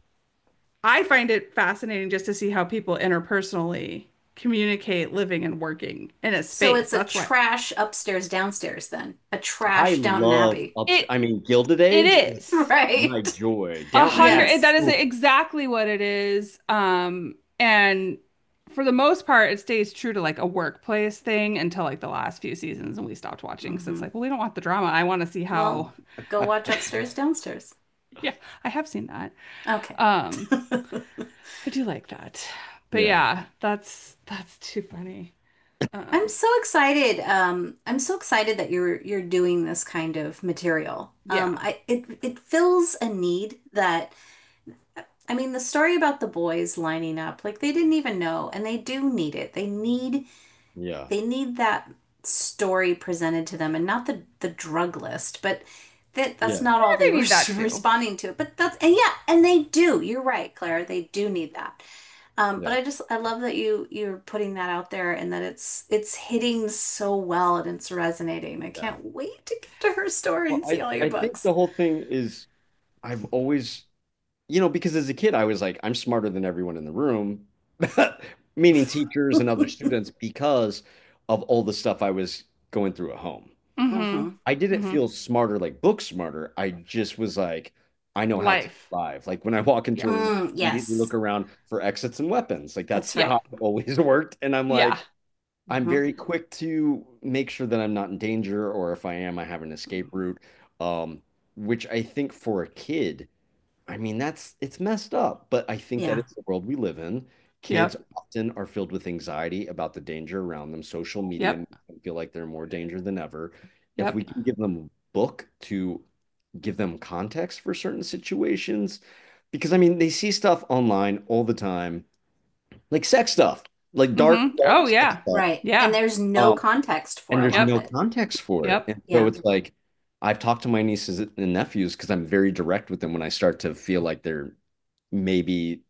I find it fascinating just to see how people interpersonally communicate living and working in a So space. it's a That's why trash upstairs downstairs then. A I trash Downton love Abbey. ups it I mean Gilded it Age is is. my Right. joy. A Downton Abbey. hundred, that Yes. is Oof. exactly what it is. Um, and for the most part, it stays true to like a workplace thing until like the last few seasons, and we stopped watching because it's Hmm. like, well, we don't want the drama. I want to see Well, how. go watch upstairs downstairs. Yeah, I have seen that. Okay. Um, I do like that. But Yeah. yeah, that's that's too funny. I'm Um, so excited. Um, I'm so excited that you're you're doing this kind of material. yeah. Um, I it it fills a need that I mean, the story about the boys lining up, like they didn't even know, and they do need it. They need Yeah. they need that story presented to them, and not the the drug list, but that that's Yeah. not all they They were need that too. responding to. But that's and yeah, and they do. You're right, Claire. They do need that. Um, but Yeah. I just I love that you you're putting that out there and that it's it's hitting so well and it's resonating. I Yeah. can't wait to get to her story Well, and see I all your I think books. the whole thing is I've always, you know, because as a kid I was like I'm smarter than everyone in the room, meaning teachers and other students because of all the stuff I was going through at home. Mm-hmm. Hmm. I didn't Mm-hmm. feel smarter, like book smarter. I just was like, I know how to Life. survive. Like when I walk into Yeah. a room, Mm, I immediately look yes, around for exits and weapons. Like that's that's Yep. how right. it always worked. And I'm Yeah. like, I'm Hmm. very quick to make sure that I'm not in danger, or if I am, I have an escape route. Um, which I think for a kid, I mean, that's it's messed up, but I think that Yeah. it's the world we live in. Kids Yep. often are filled with anxiety about the danger around them. Social media Yep. makes them feel like they're in more danger than ever. If we Yep. can give them a book to give them context for certain situations, because I mean, they see stuff online all the time, like sex stuff, like dark, Mm-hmm. dark Oh sex yeah. stuff. Right. And Yeah. there's no Um, context and for a there's lot Yep. of no it. context for it. Yep. And so Yeah. it's like I've talked to my nieces and nephews because I'm very direct with them when I start to feel like they're maybe,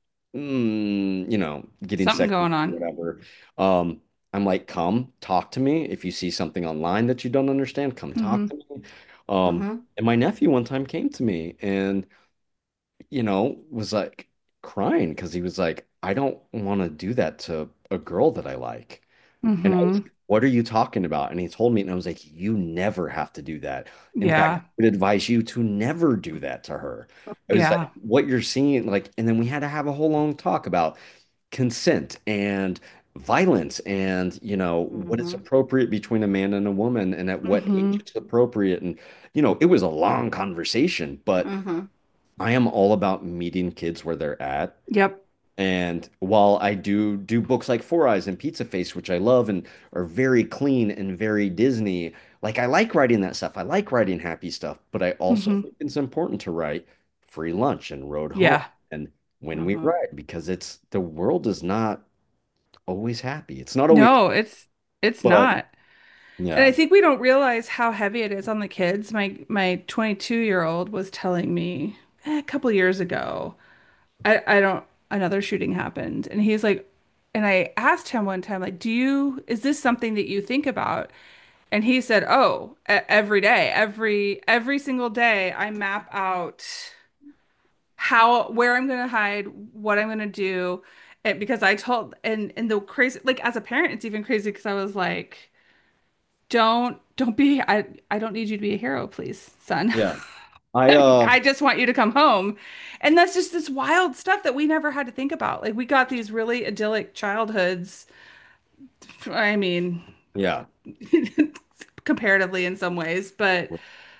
mm, you know, getting Something sexy going or on. whatever. Um, I'm like, come talk to me. If you see something online that you don't understand, come talk Mm-hmm. to me. Um, Hmm. and my nephew one time came to me and, you know, was like crying because he was like, I don't want to do that to a girl that I like. And I was Mm-hmm. like, what are you talking about? And he told me, and I was like, you never have to do that. In fact, I Yeah. would advise you to never do that to her. I was like, Yeah. what you're seeing, like, and then we had to have a whole long talk about consent and violence and, you know, what is Hmm. appropriate between a man and a woman and at what age Hmm. it's appropriate. And, you know, it was a long conversation, but Hmm. I am all about meeting kids where they're at. Yep. And while I do do books like Four Eyes and Pizza Face, which I love and are very clean and very Disney, like I like writing that stuff. I like writing happy stuff, but I also Hmm. think it's important to write Free Lunch and Road Home Yeah. and When We Hmm. Ride because it's the world is not always happy. It's not always, No, it's it's but not. And I yeah, think we don't realize how heavy it is on the kids. My my twenty-two year old was telling me eh, a couple years ago. I I don't another shooting happened, and he's like, and I asked him one time, like, do you is this something that you think about? And he said, oh, e- every day, every every single day, I map out how where I'm gonna hide, what I'm gonna do, and because I told and and the crazy like as a parent, it's even crazy because I was like. Don't don't be I I don't need you to be a hero, please, son. yeah. I uh I just want you to come home. And that's just this wild stuff that we never had to think about. Like we got these really idyllic childhoods. I mean, yeah. comparatively in some ways, but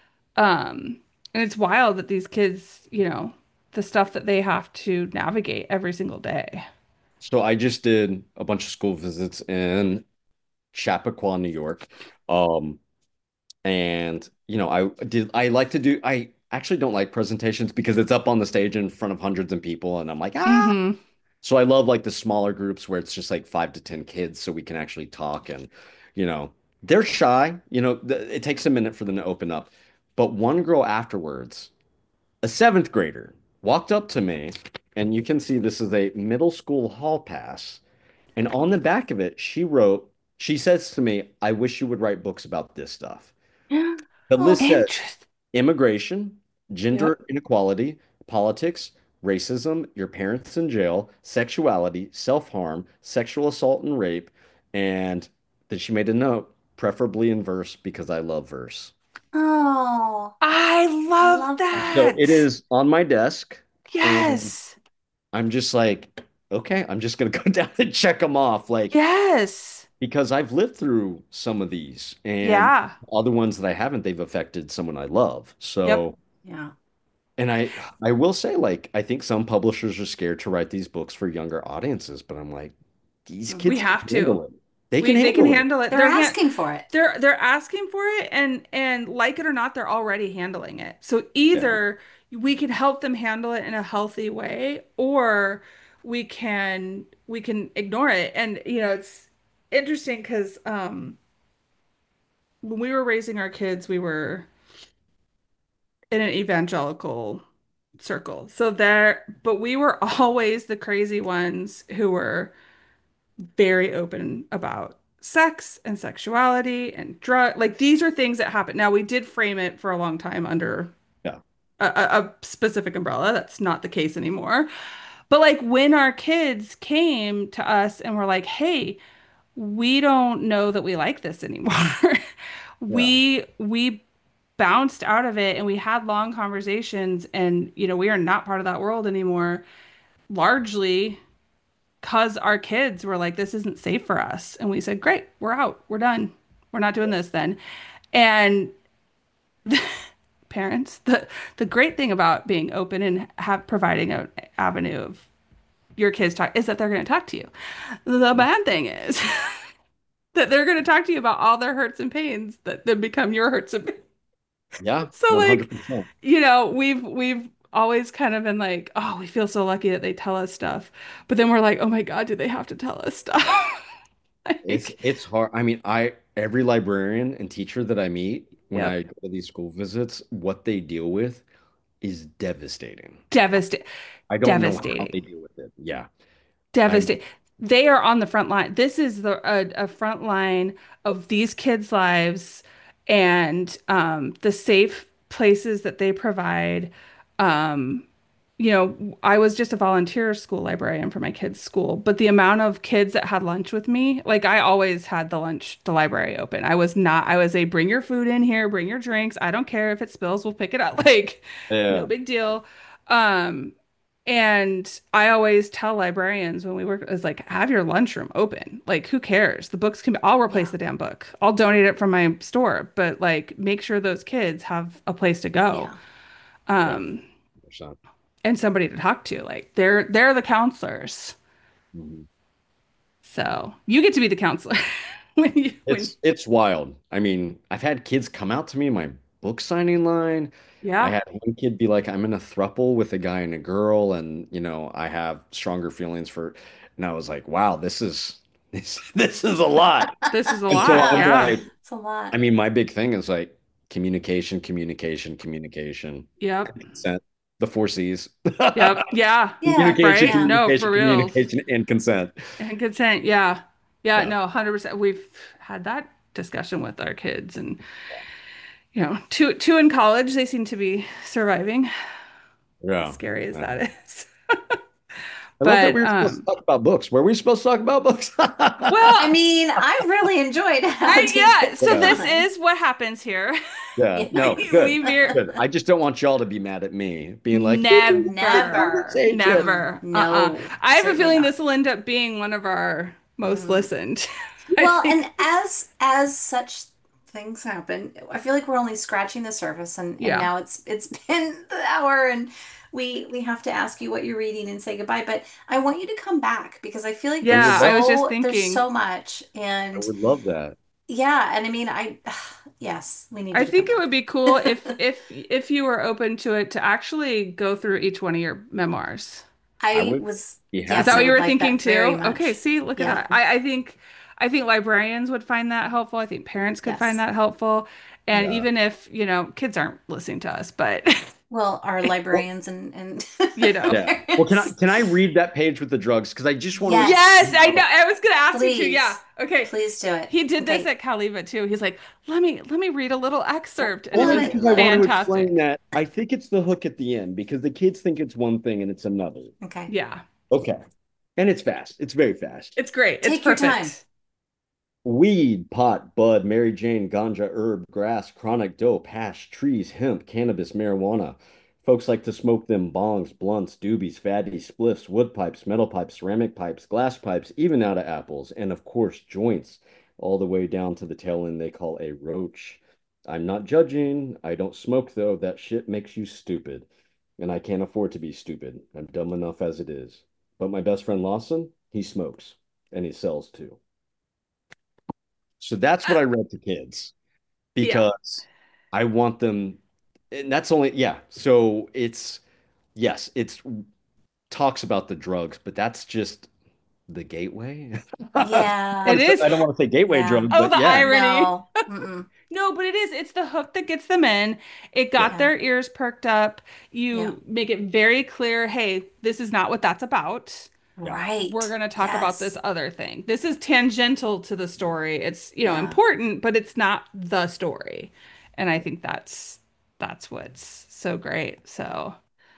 um and it's wild that these kids, you know, the stuff that they have to navigate every single day. So I just did a bunch of school visits in Chappaqua, New York. Um And, you know, I did, I like to do, I actually don't like presentations because it's up on the stage in front of hundreds of people. And I'm like, ah. Hmm. So I love like the smaller groups where it's just like five to ten kids so we can actually talk. And, you know, they're shy. You know, th it takes a minute for them to open up. But one girl afterwards, a seventh grader, walked up to me, and you can see this is a middle school hall pass. And on the back of it, she wrote, she says to me, I wish you would write books about this stuff. The list Oh, says Interest. immigration, gender Yep. inequality, politics, racism, your parents in jail, sexuality, self-harm, sexual assault and rape, and then she made a note, preferably in verse because I love verse. oh, I I love love So that. it that. is on my desk, and Yes. I'm just like, okay, I'm just gonna go down and check them off, like Yes. because I've lived through some of these, and Yeah. other ones that I haven't, they've affected someone I love. Yep. So. Yeah. And I I will say like I think some publishers are scared to write these books for younger audiences, but I'm like these We kids can have to. handle it. They can We they can handle it. handle it. They're They're hand asking for it. they're they're asking for it and and like it or not, they're already handling it. So Yeah. either we can help them handle it in a healthy way or we can we can ignore it. And you know, it's interesting because um when we were raising our kids, we were in an evangelical circle. So there, but we were always the crazy ones who were very open about sex and sexuality and drug. Like these are things that happen. Now we did frame it for a long time under Yeah. a, a, a specific umbrella. That's not the case anymore. But like when our kids came to us and were like, "Hey, we don't know that we like this anymore." Yeah. We we bounced out of it and we had long conversations and you know, we are not part of that world anymore, largely because our kids were like, this isn't safe for us. And we said, great, we're out. We're done. We're not doing this then. And parents, the the great thing about being open and have providing an avenue of your kids talk is that they're going to talk to you. The bad thing is that they're going to talk to you about all their hurts and pains that then become your hurts and pains. Yeah. So like, one hundred percent. you know, we've we've always kind of been like, oh, we feel so lucky that they tell us stuff. But then we're like, oh my God, do they have to tell us stuff? It's Like, it's hard. I mean, I every librarian and teacher that I meet when yep. I go to these school visits, what they deal with is devastating. Devastate, I don't know how they devastating, deal with it. Yeah. I devastating. They are on the front line. This is the a, a front line of these kids' lives and um, the safe places that they provide. Um, you know, I was just a volunteer school librarian for my kids' school, but the amount of kids that had lunch with me, like I always had the lunch, the library open. I was not, I was a bring your food in here, bring your drinks. I don't care if it spills, we'll pick it up. Like, no yeah. big deal. Um, And I always tell librarians when we work, is like, have your lunchroom open. Like, who cares? The books can be, I'll replace Yeah. the damn book. I'll donate it from my store, but like, make sure those kids have a place to go. Yeah. Yeah. Um, one hundred percent. and somebody to talk to. Like, they're they're the counselors. Mhm. So you get to be the counselor when you when It's it's wild. I mean, I've had kids come out to me in my book signing line. I yeah. had one kid be like, I'm in a throuple with a guy and a girl, and you know, I have stronger feelings for, and I was like, wow, this is this this is a lot. This is a And so lot. I'm Yeah. like, It's a lot. I mean, my big thing is like communication, communication, communication, Yep. consent, the four C's. Yep. Yeah. Yeah. Communication, Right? Yeah. No, communication, for reals. communication, and consent. And consent. Yeah. Yeah. Yeah. No, one hundred percent. We've had that discussion with our kids and you know, two two in college, they seem to be surviving, as Yeah. scary as Yeah. that is. I love that we But were supposed to um talk about books. Were we supposed to talk about books? I well, mean, I really enjoyed how I deep yeah, it's so Yeah. this gone. is what happens here. Yeah. Yeah. No, We good. we veer Good. I just don't want y'all to be mad at me, being like, you didn't have a never, Never. conversation. Mm-mm. never. Uh-uh. No, I have a certainly feeling not. this will end up being one of our most Mm. listened. I Well, think. and as as such things happen, I feel like we're only scratching the surface, and and Yeah. now it's it's been the hour, and we we have to ask you what you're reading and say goodbye. But I want you to come back because I feel like I there's would Yeah, I love, was just so there's thinking. so much, I and would love that. yeah, and I mean, I yes, we need I you to come think it back. would be cool if if if you were open to it to actually go through each one of your memoirs. I I would was be Is yes, that happy I what you to. would were like thinking that very too? Okay, much. see, look at Yeah. that. I, I think I think librarians would find that helpful. I think parents could find Yes. that helpful. And Yeah. Yeah. even if, you know, kids aren't listening to us, but Well, our Well, librarians and and you know. yeah. Well, can I parents. can I read that page with the drugs? Because I just want to read Yes, Yes, I know. it. I was gonna ask you to. Yeah. please. Okay. Please do it. He did this Okay. at Caliva too. He's like, let me let me read a little O- excerpt, and it Do Only was it. because I Let want to him. explain fantastic. that I think it's the hook at the end because the kids think it's one thing and it's another. Okay. Yeah. Okay. And it's fast. It's very fast. It's great. It's Take your time. perfect. Weed, pot, bud, Mary Jane, ganja, herb, grass, chronic dope, hash, trees, hemp, cannabis, marijuana. Folks like to smoke them bongs, blunts, doobies, fatties, spliffs, wood pipes, metal pipes, ceramic pipes, glass pipes, even out of apples, and of course, joints, all the way down to the tail end they call a roach. I'm not judging. I don't smoke though. That shit makes you stupid. And I can't afford to be stupid. I'm dumb enough as it is. But my best friend Lawson, he smokes and he sells too. So that's what I read to kids Yeah. because I want them, and that's only, yeah. So it's, yes, it's talks about the drugs, but that's just the gateway. I It Yeah. is. don't want to say gateway Yeah. drug, Oh, but the yeah, irony. No. Mm-mm. No, but it is. It's the hook that gets them in. It yeah, got Yeah. their ears perked up. Yeah. You make it very clear, hey, this is not what that's about. yeah, We're Right. going to talk about this Yes. other thing. This is tangential to the story. It's, you know, Yeah. important, but it's not the story. And I think that's that's what's so great. So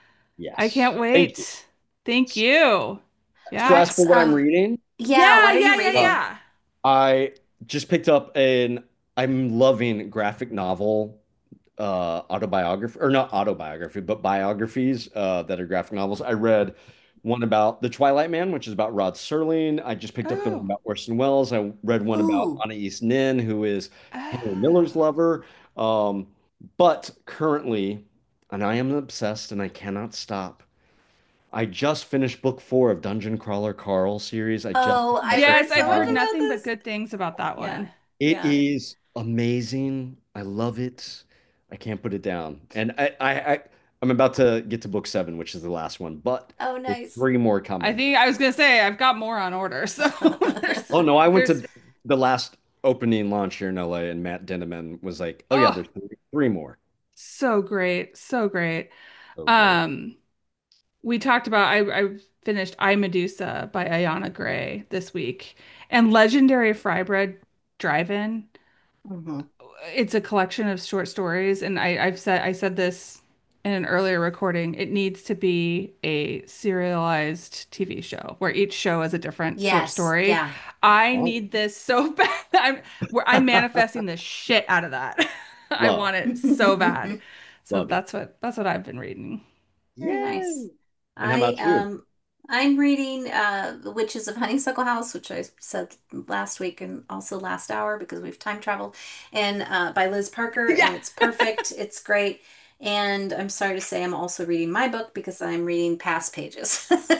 I yes. can't Thank you. wait. Thank you. So as Yeah. for What's what I'm um reading, yeah, Yeah, what are yeah, you yeah, uh, reading? yeah. I just picked up an, I'm loving graphic novel uh autobiography or not autobiography but biographies uh that are graphic novels. I read one about The Twilight Man, which is about Rod Serling. I just picked up the one Oh. about Orson Welles. I read one about Ooh. Anais Nin, who is Henry Miller's Oh. lover. Um, but currently, and I am obsessed and I cannot stop. I just finished book four of Dungeon Crawler Carl series. I just Oh, I've finished Yes, heard I've so much heard it. about nothing but this. good things about that Yeah. one. It Yeah. is amazing. I love it. I can't put it down. And I, I, I I'm about to get to book seven, which is the last one, but Oh, there's nice. three more I coming. think I was gonna say I've got more on order, so there's Oh no, I went there's to the last opening launch here in L A, and Matt Denneman was like, "Oh yeah, oh there's three, three more." so great, so great. So great. Um, we talked about I I finished I Medusa by Ayana Gray this week, and Legendary Fry Bread Drive-In. Hmm. It's a collection of short stories, and I, I've said I said this in an earlier recording. It needs to be a serialized T V show where each show is a different short Yes. story. Yeah. I Oh, need this so bad. I'm where I'm manifesting the shit out of that. I love, want it so bad. So love it. that's what that's what I've been reading. Very nice. Yay! And how I about you? um I'm reading uh The Witches of Honeysuckle House, which I said last week and also last hour because we've time traveled, and uh, by Liz Parker, Yeah. and it's perfect. It's great. And I'm sorry to say I'm also reading my book because I'm reading past pages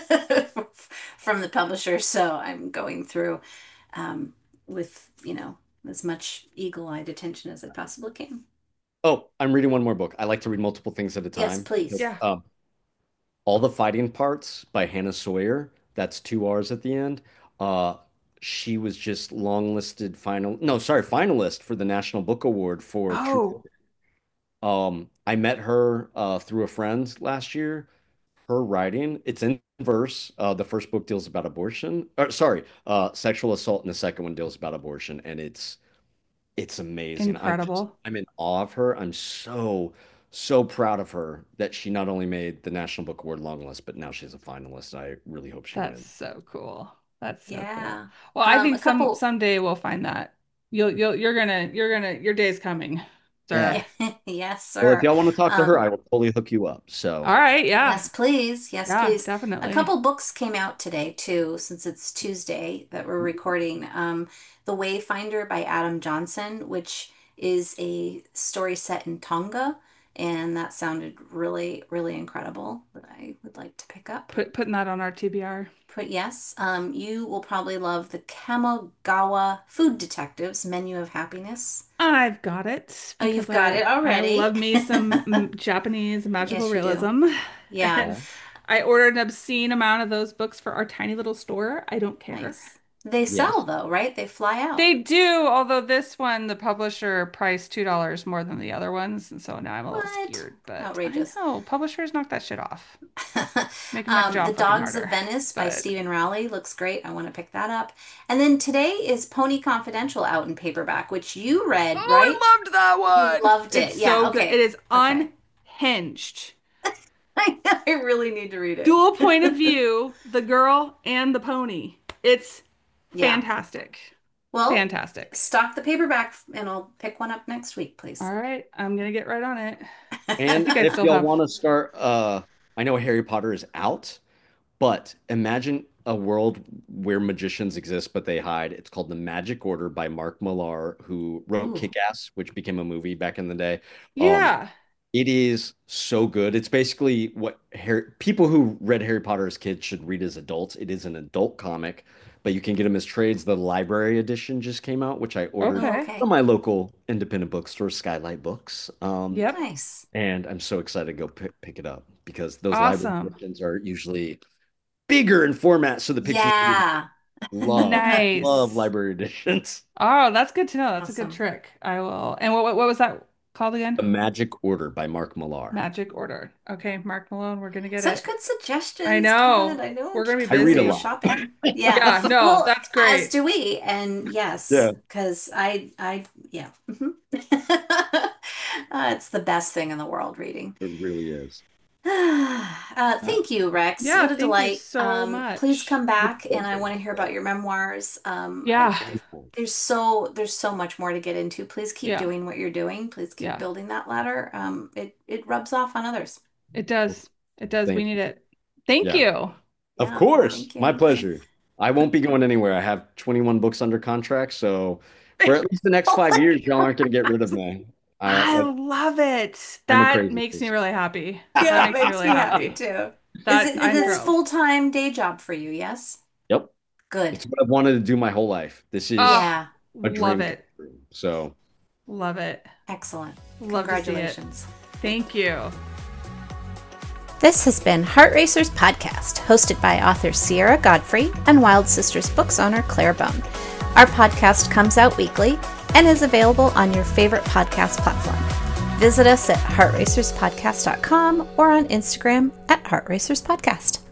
from the publisher. So I'm going through um, with, you know, as much eagle-eyed attention as I possibly can. Oh, I'm reading one more book. I like to read multiple things at a Yes, time. So, please. Yeah. um, All the Fighting Parts by Hannah Sawyer. That's two R's at the end. Uh, she was just longlisted final, no, sorry, finalist for the National Book Award for True. Oh, Um, I met her uh, through a friend last year. Her writing, it's in verse. Uh, the first book deals about abortion, or sorry, uh, sexual assault, and the second one deals about abortion, and it's it's amazing. I'm just incredible. I'm in awe of her. I'm so so proud of her that she not only made the National Book Award long list, but now she's a finalist. I really hope she That's wins. so cool. That's so cool. Yeah. Well, I Um, think a some couple. someday we'll find that. You'll you'll you're gonna you're gonna your day's coming, Yeah. sir. Yes, Well, if sir. y'all want to talk to her, Um, I will totally hook you up. So All right, yeah. yes, please. Yes, Yeah, please. A definitely. couple books came out today too, since it's Tuesday that we're recording. Um, The Wayfinder by Adam Johnson, which is a story set in Tonga, and that sounded really, really incredible that I would like to pick up. Put putting that on our T B R. Put yes. Um, you will probably love the Kamogawa Food Detectives Menu of Happiness. I've got it Oh, you've because got it I I already. love me some mm, Japanese magical Yes, you do. realism. Yeah, And I ordered an obscene amount of those books for our tiny little store. I don't care. nice. They sell yes. though, right? They fly out. They do, although this one, the publisher priced two dollars more than the other ones, and so now I'm a little What? scared, but I Outrageous. know publishers knock that shit off. Making my Um, The job fucking Dogs of harder. Venice by But Stephen Rowley looks great. I want to pick that up. And then today is Pony Confidential out in paperback, which you read, oh, right? I loved that You one. loved It's it. Yeah, so good. It okay. is Okay. unhinged. I really need to read it. Dual point of view, the girl and the pony. It's Yeah. fantastic. Well, Fantastic. stock the paperback and I'll pick one up next week, please. All right, I'm gonna get right on it. I And think I if still y'all have. want to start, uh, I know Harry Potter is out, but imagine a world where magicians exist, but they hide. It's called The Magic Order by Mark Millar, who wrote Ooh. Kick-Ass, which became a movie back in the day. Um, Yeah. it is so good. It's basically what Harry, people who read Harry Potter as kids should read as adults. It is an adult comic, but you can get them as trades. The library edition just came out, which I ordered Oh, Okay. okay. from my local independent bookstore, Skylight Books. Um, Yep. Nice. and I'm so excited to go pick, pick it up because those library Awesome. editions are usually bigger in format, so the pictures are even Yeah. love, love Nice. library editions. Oh, that's good to know. That's a good Awesome. trick. I will. And what what what was that called The again? Magic Order by Mark Millar. Magic Order. Okay, Mark Malone, we're gonna get Such it. good I suggestions, Todd. know. I know We're to gonna be I kind of read a go busy. lot. shopping. Yeah. Yeah, no, Well, that's as great. do we. And yes, Yeah, because I, I, yeah. Mhm. Uh, it's the best thing in the world, reading. it really is. Uh, Uh, thank you, Rex. Yeah, What a thank you delight. so Um, please much. come my back, and I pleasure. want to hear about your memoirs. Um, I, Yeah, there's so there's so much more to get into. Please keep yeah, doing what you're doing. Please keep yeah. building that ladder. Um, it it rubs off on others. It does. It does. We Thank need you. it. Thank Yeah, you. of Yeah, course. thank you. My pleasure. I won't be going anywhere. I have twenty-one books under contract, so for at least the next Oh five my years, y'all God. aren't going to get rid of me. I, I I love it. I'm a That crazy makes me person. really happy. That Yeah, it makes me makes really me happy happy. too. Is That it I'm this thrilled. full-time day job for you? Yes. Yep. Good. It's what I've wanted to do my whole life. This is Oh, Yeah, a love dream come it. true. So, Love it. excellent. Love to see it. Congratulations. Thank you. This has been Heart Racers Podcast, hosted by author Sierra Godfrey and Wild Sisters Books owner Claire Bone. Our podcast comes out weekly and is available on your favorite podcast platform. Visit us at heart racers podcast dot com or on Instagram at heart racers podcast.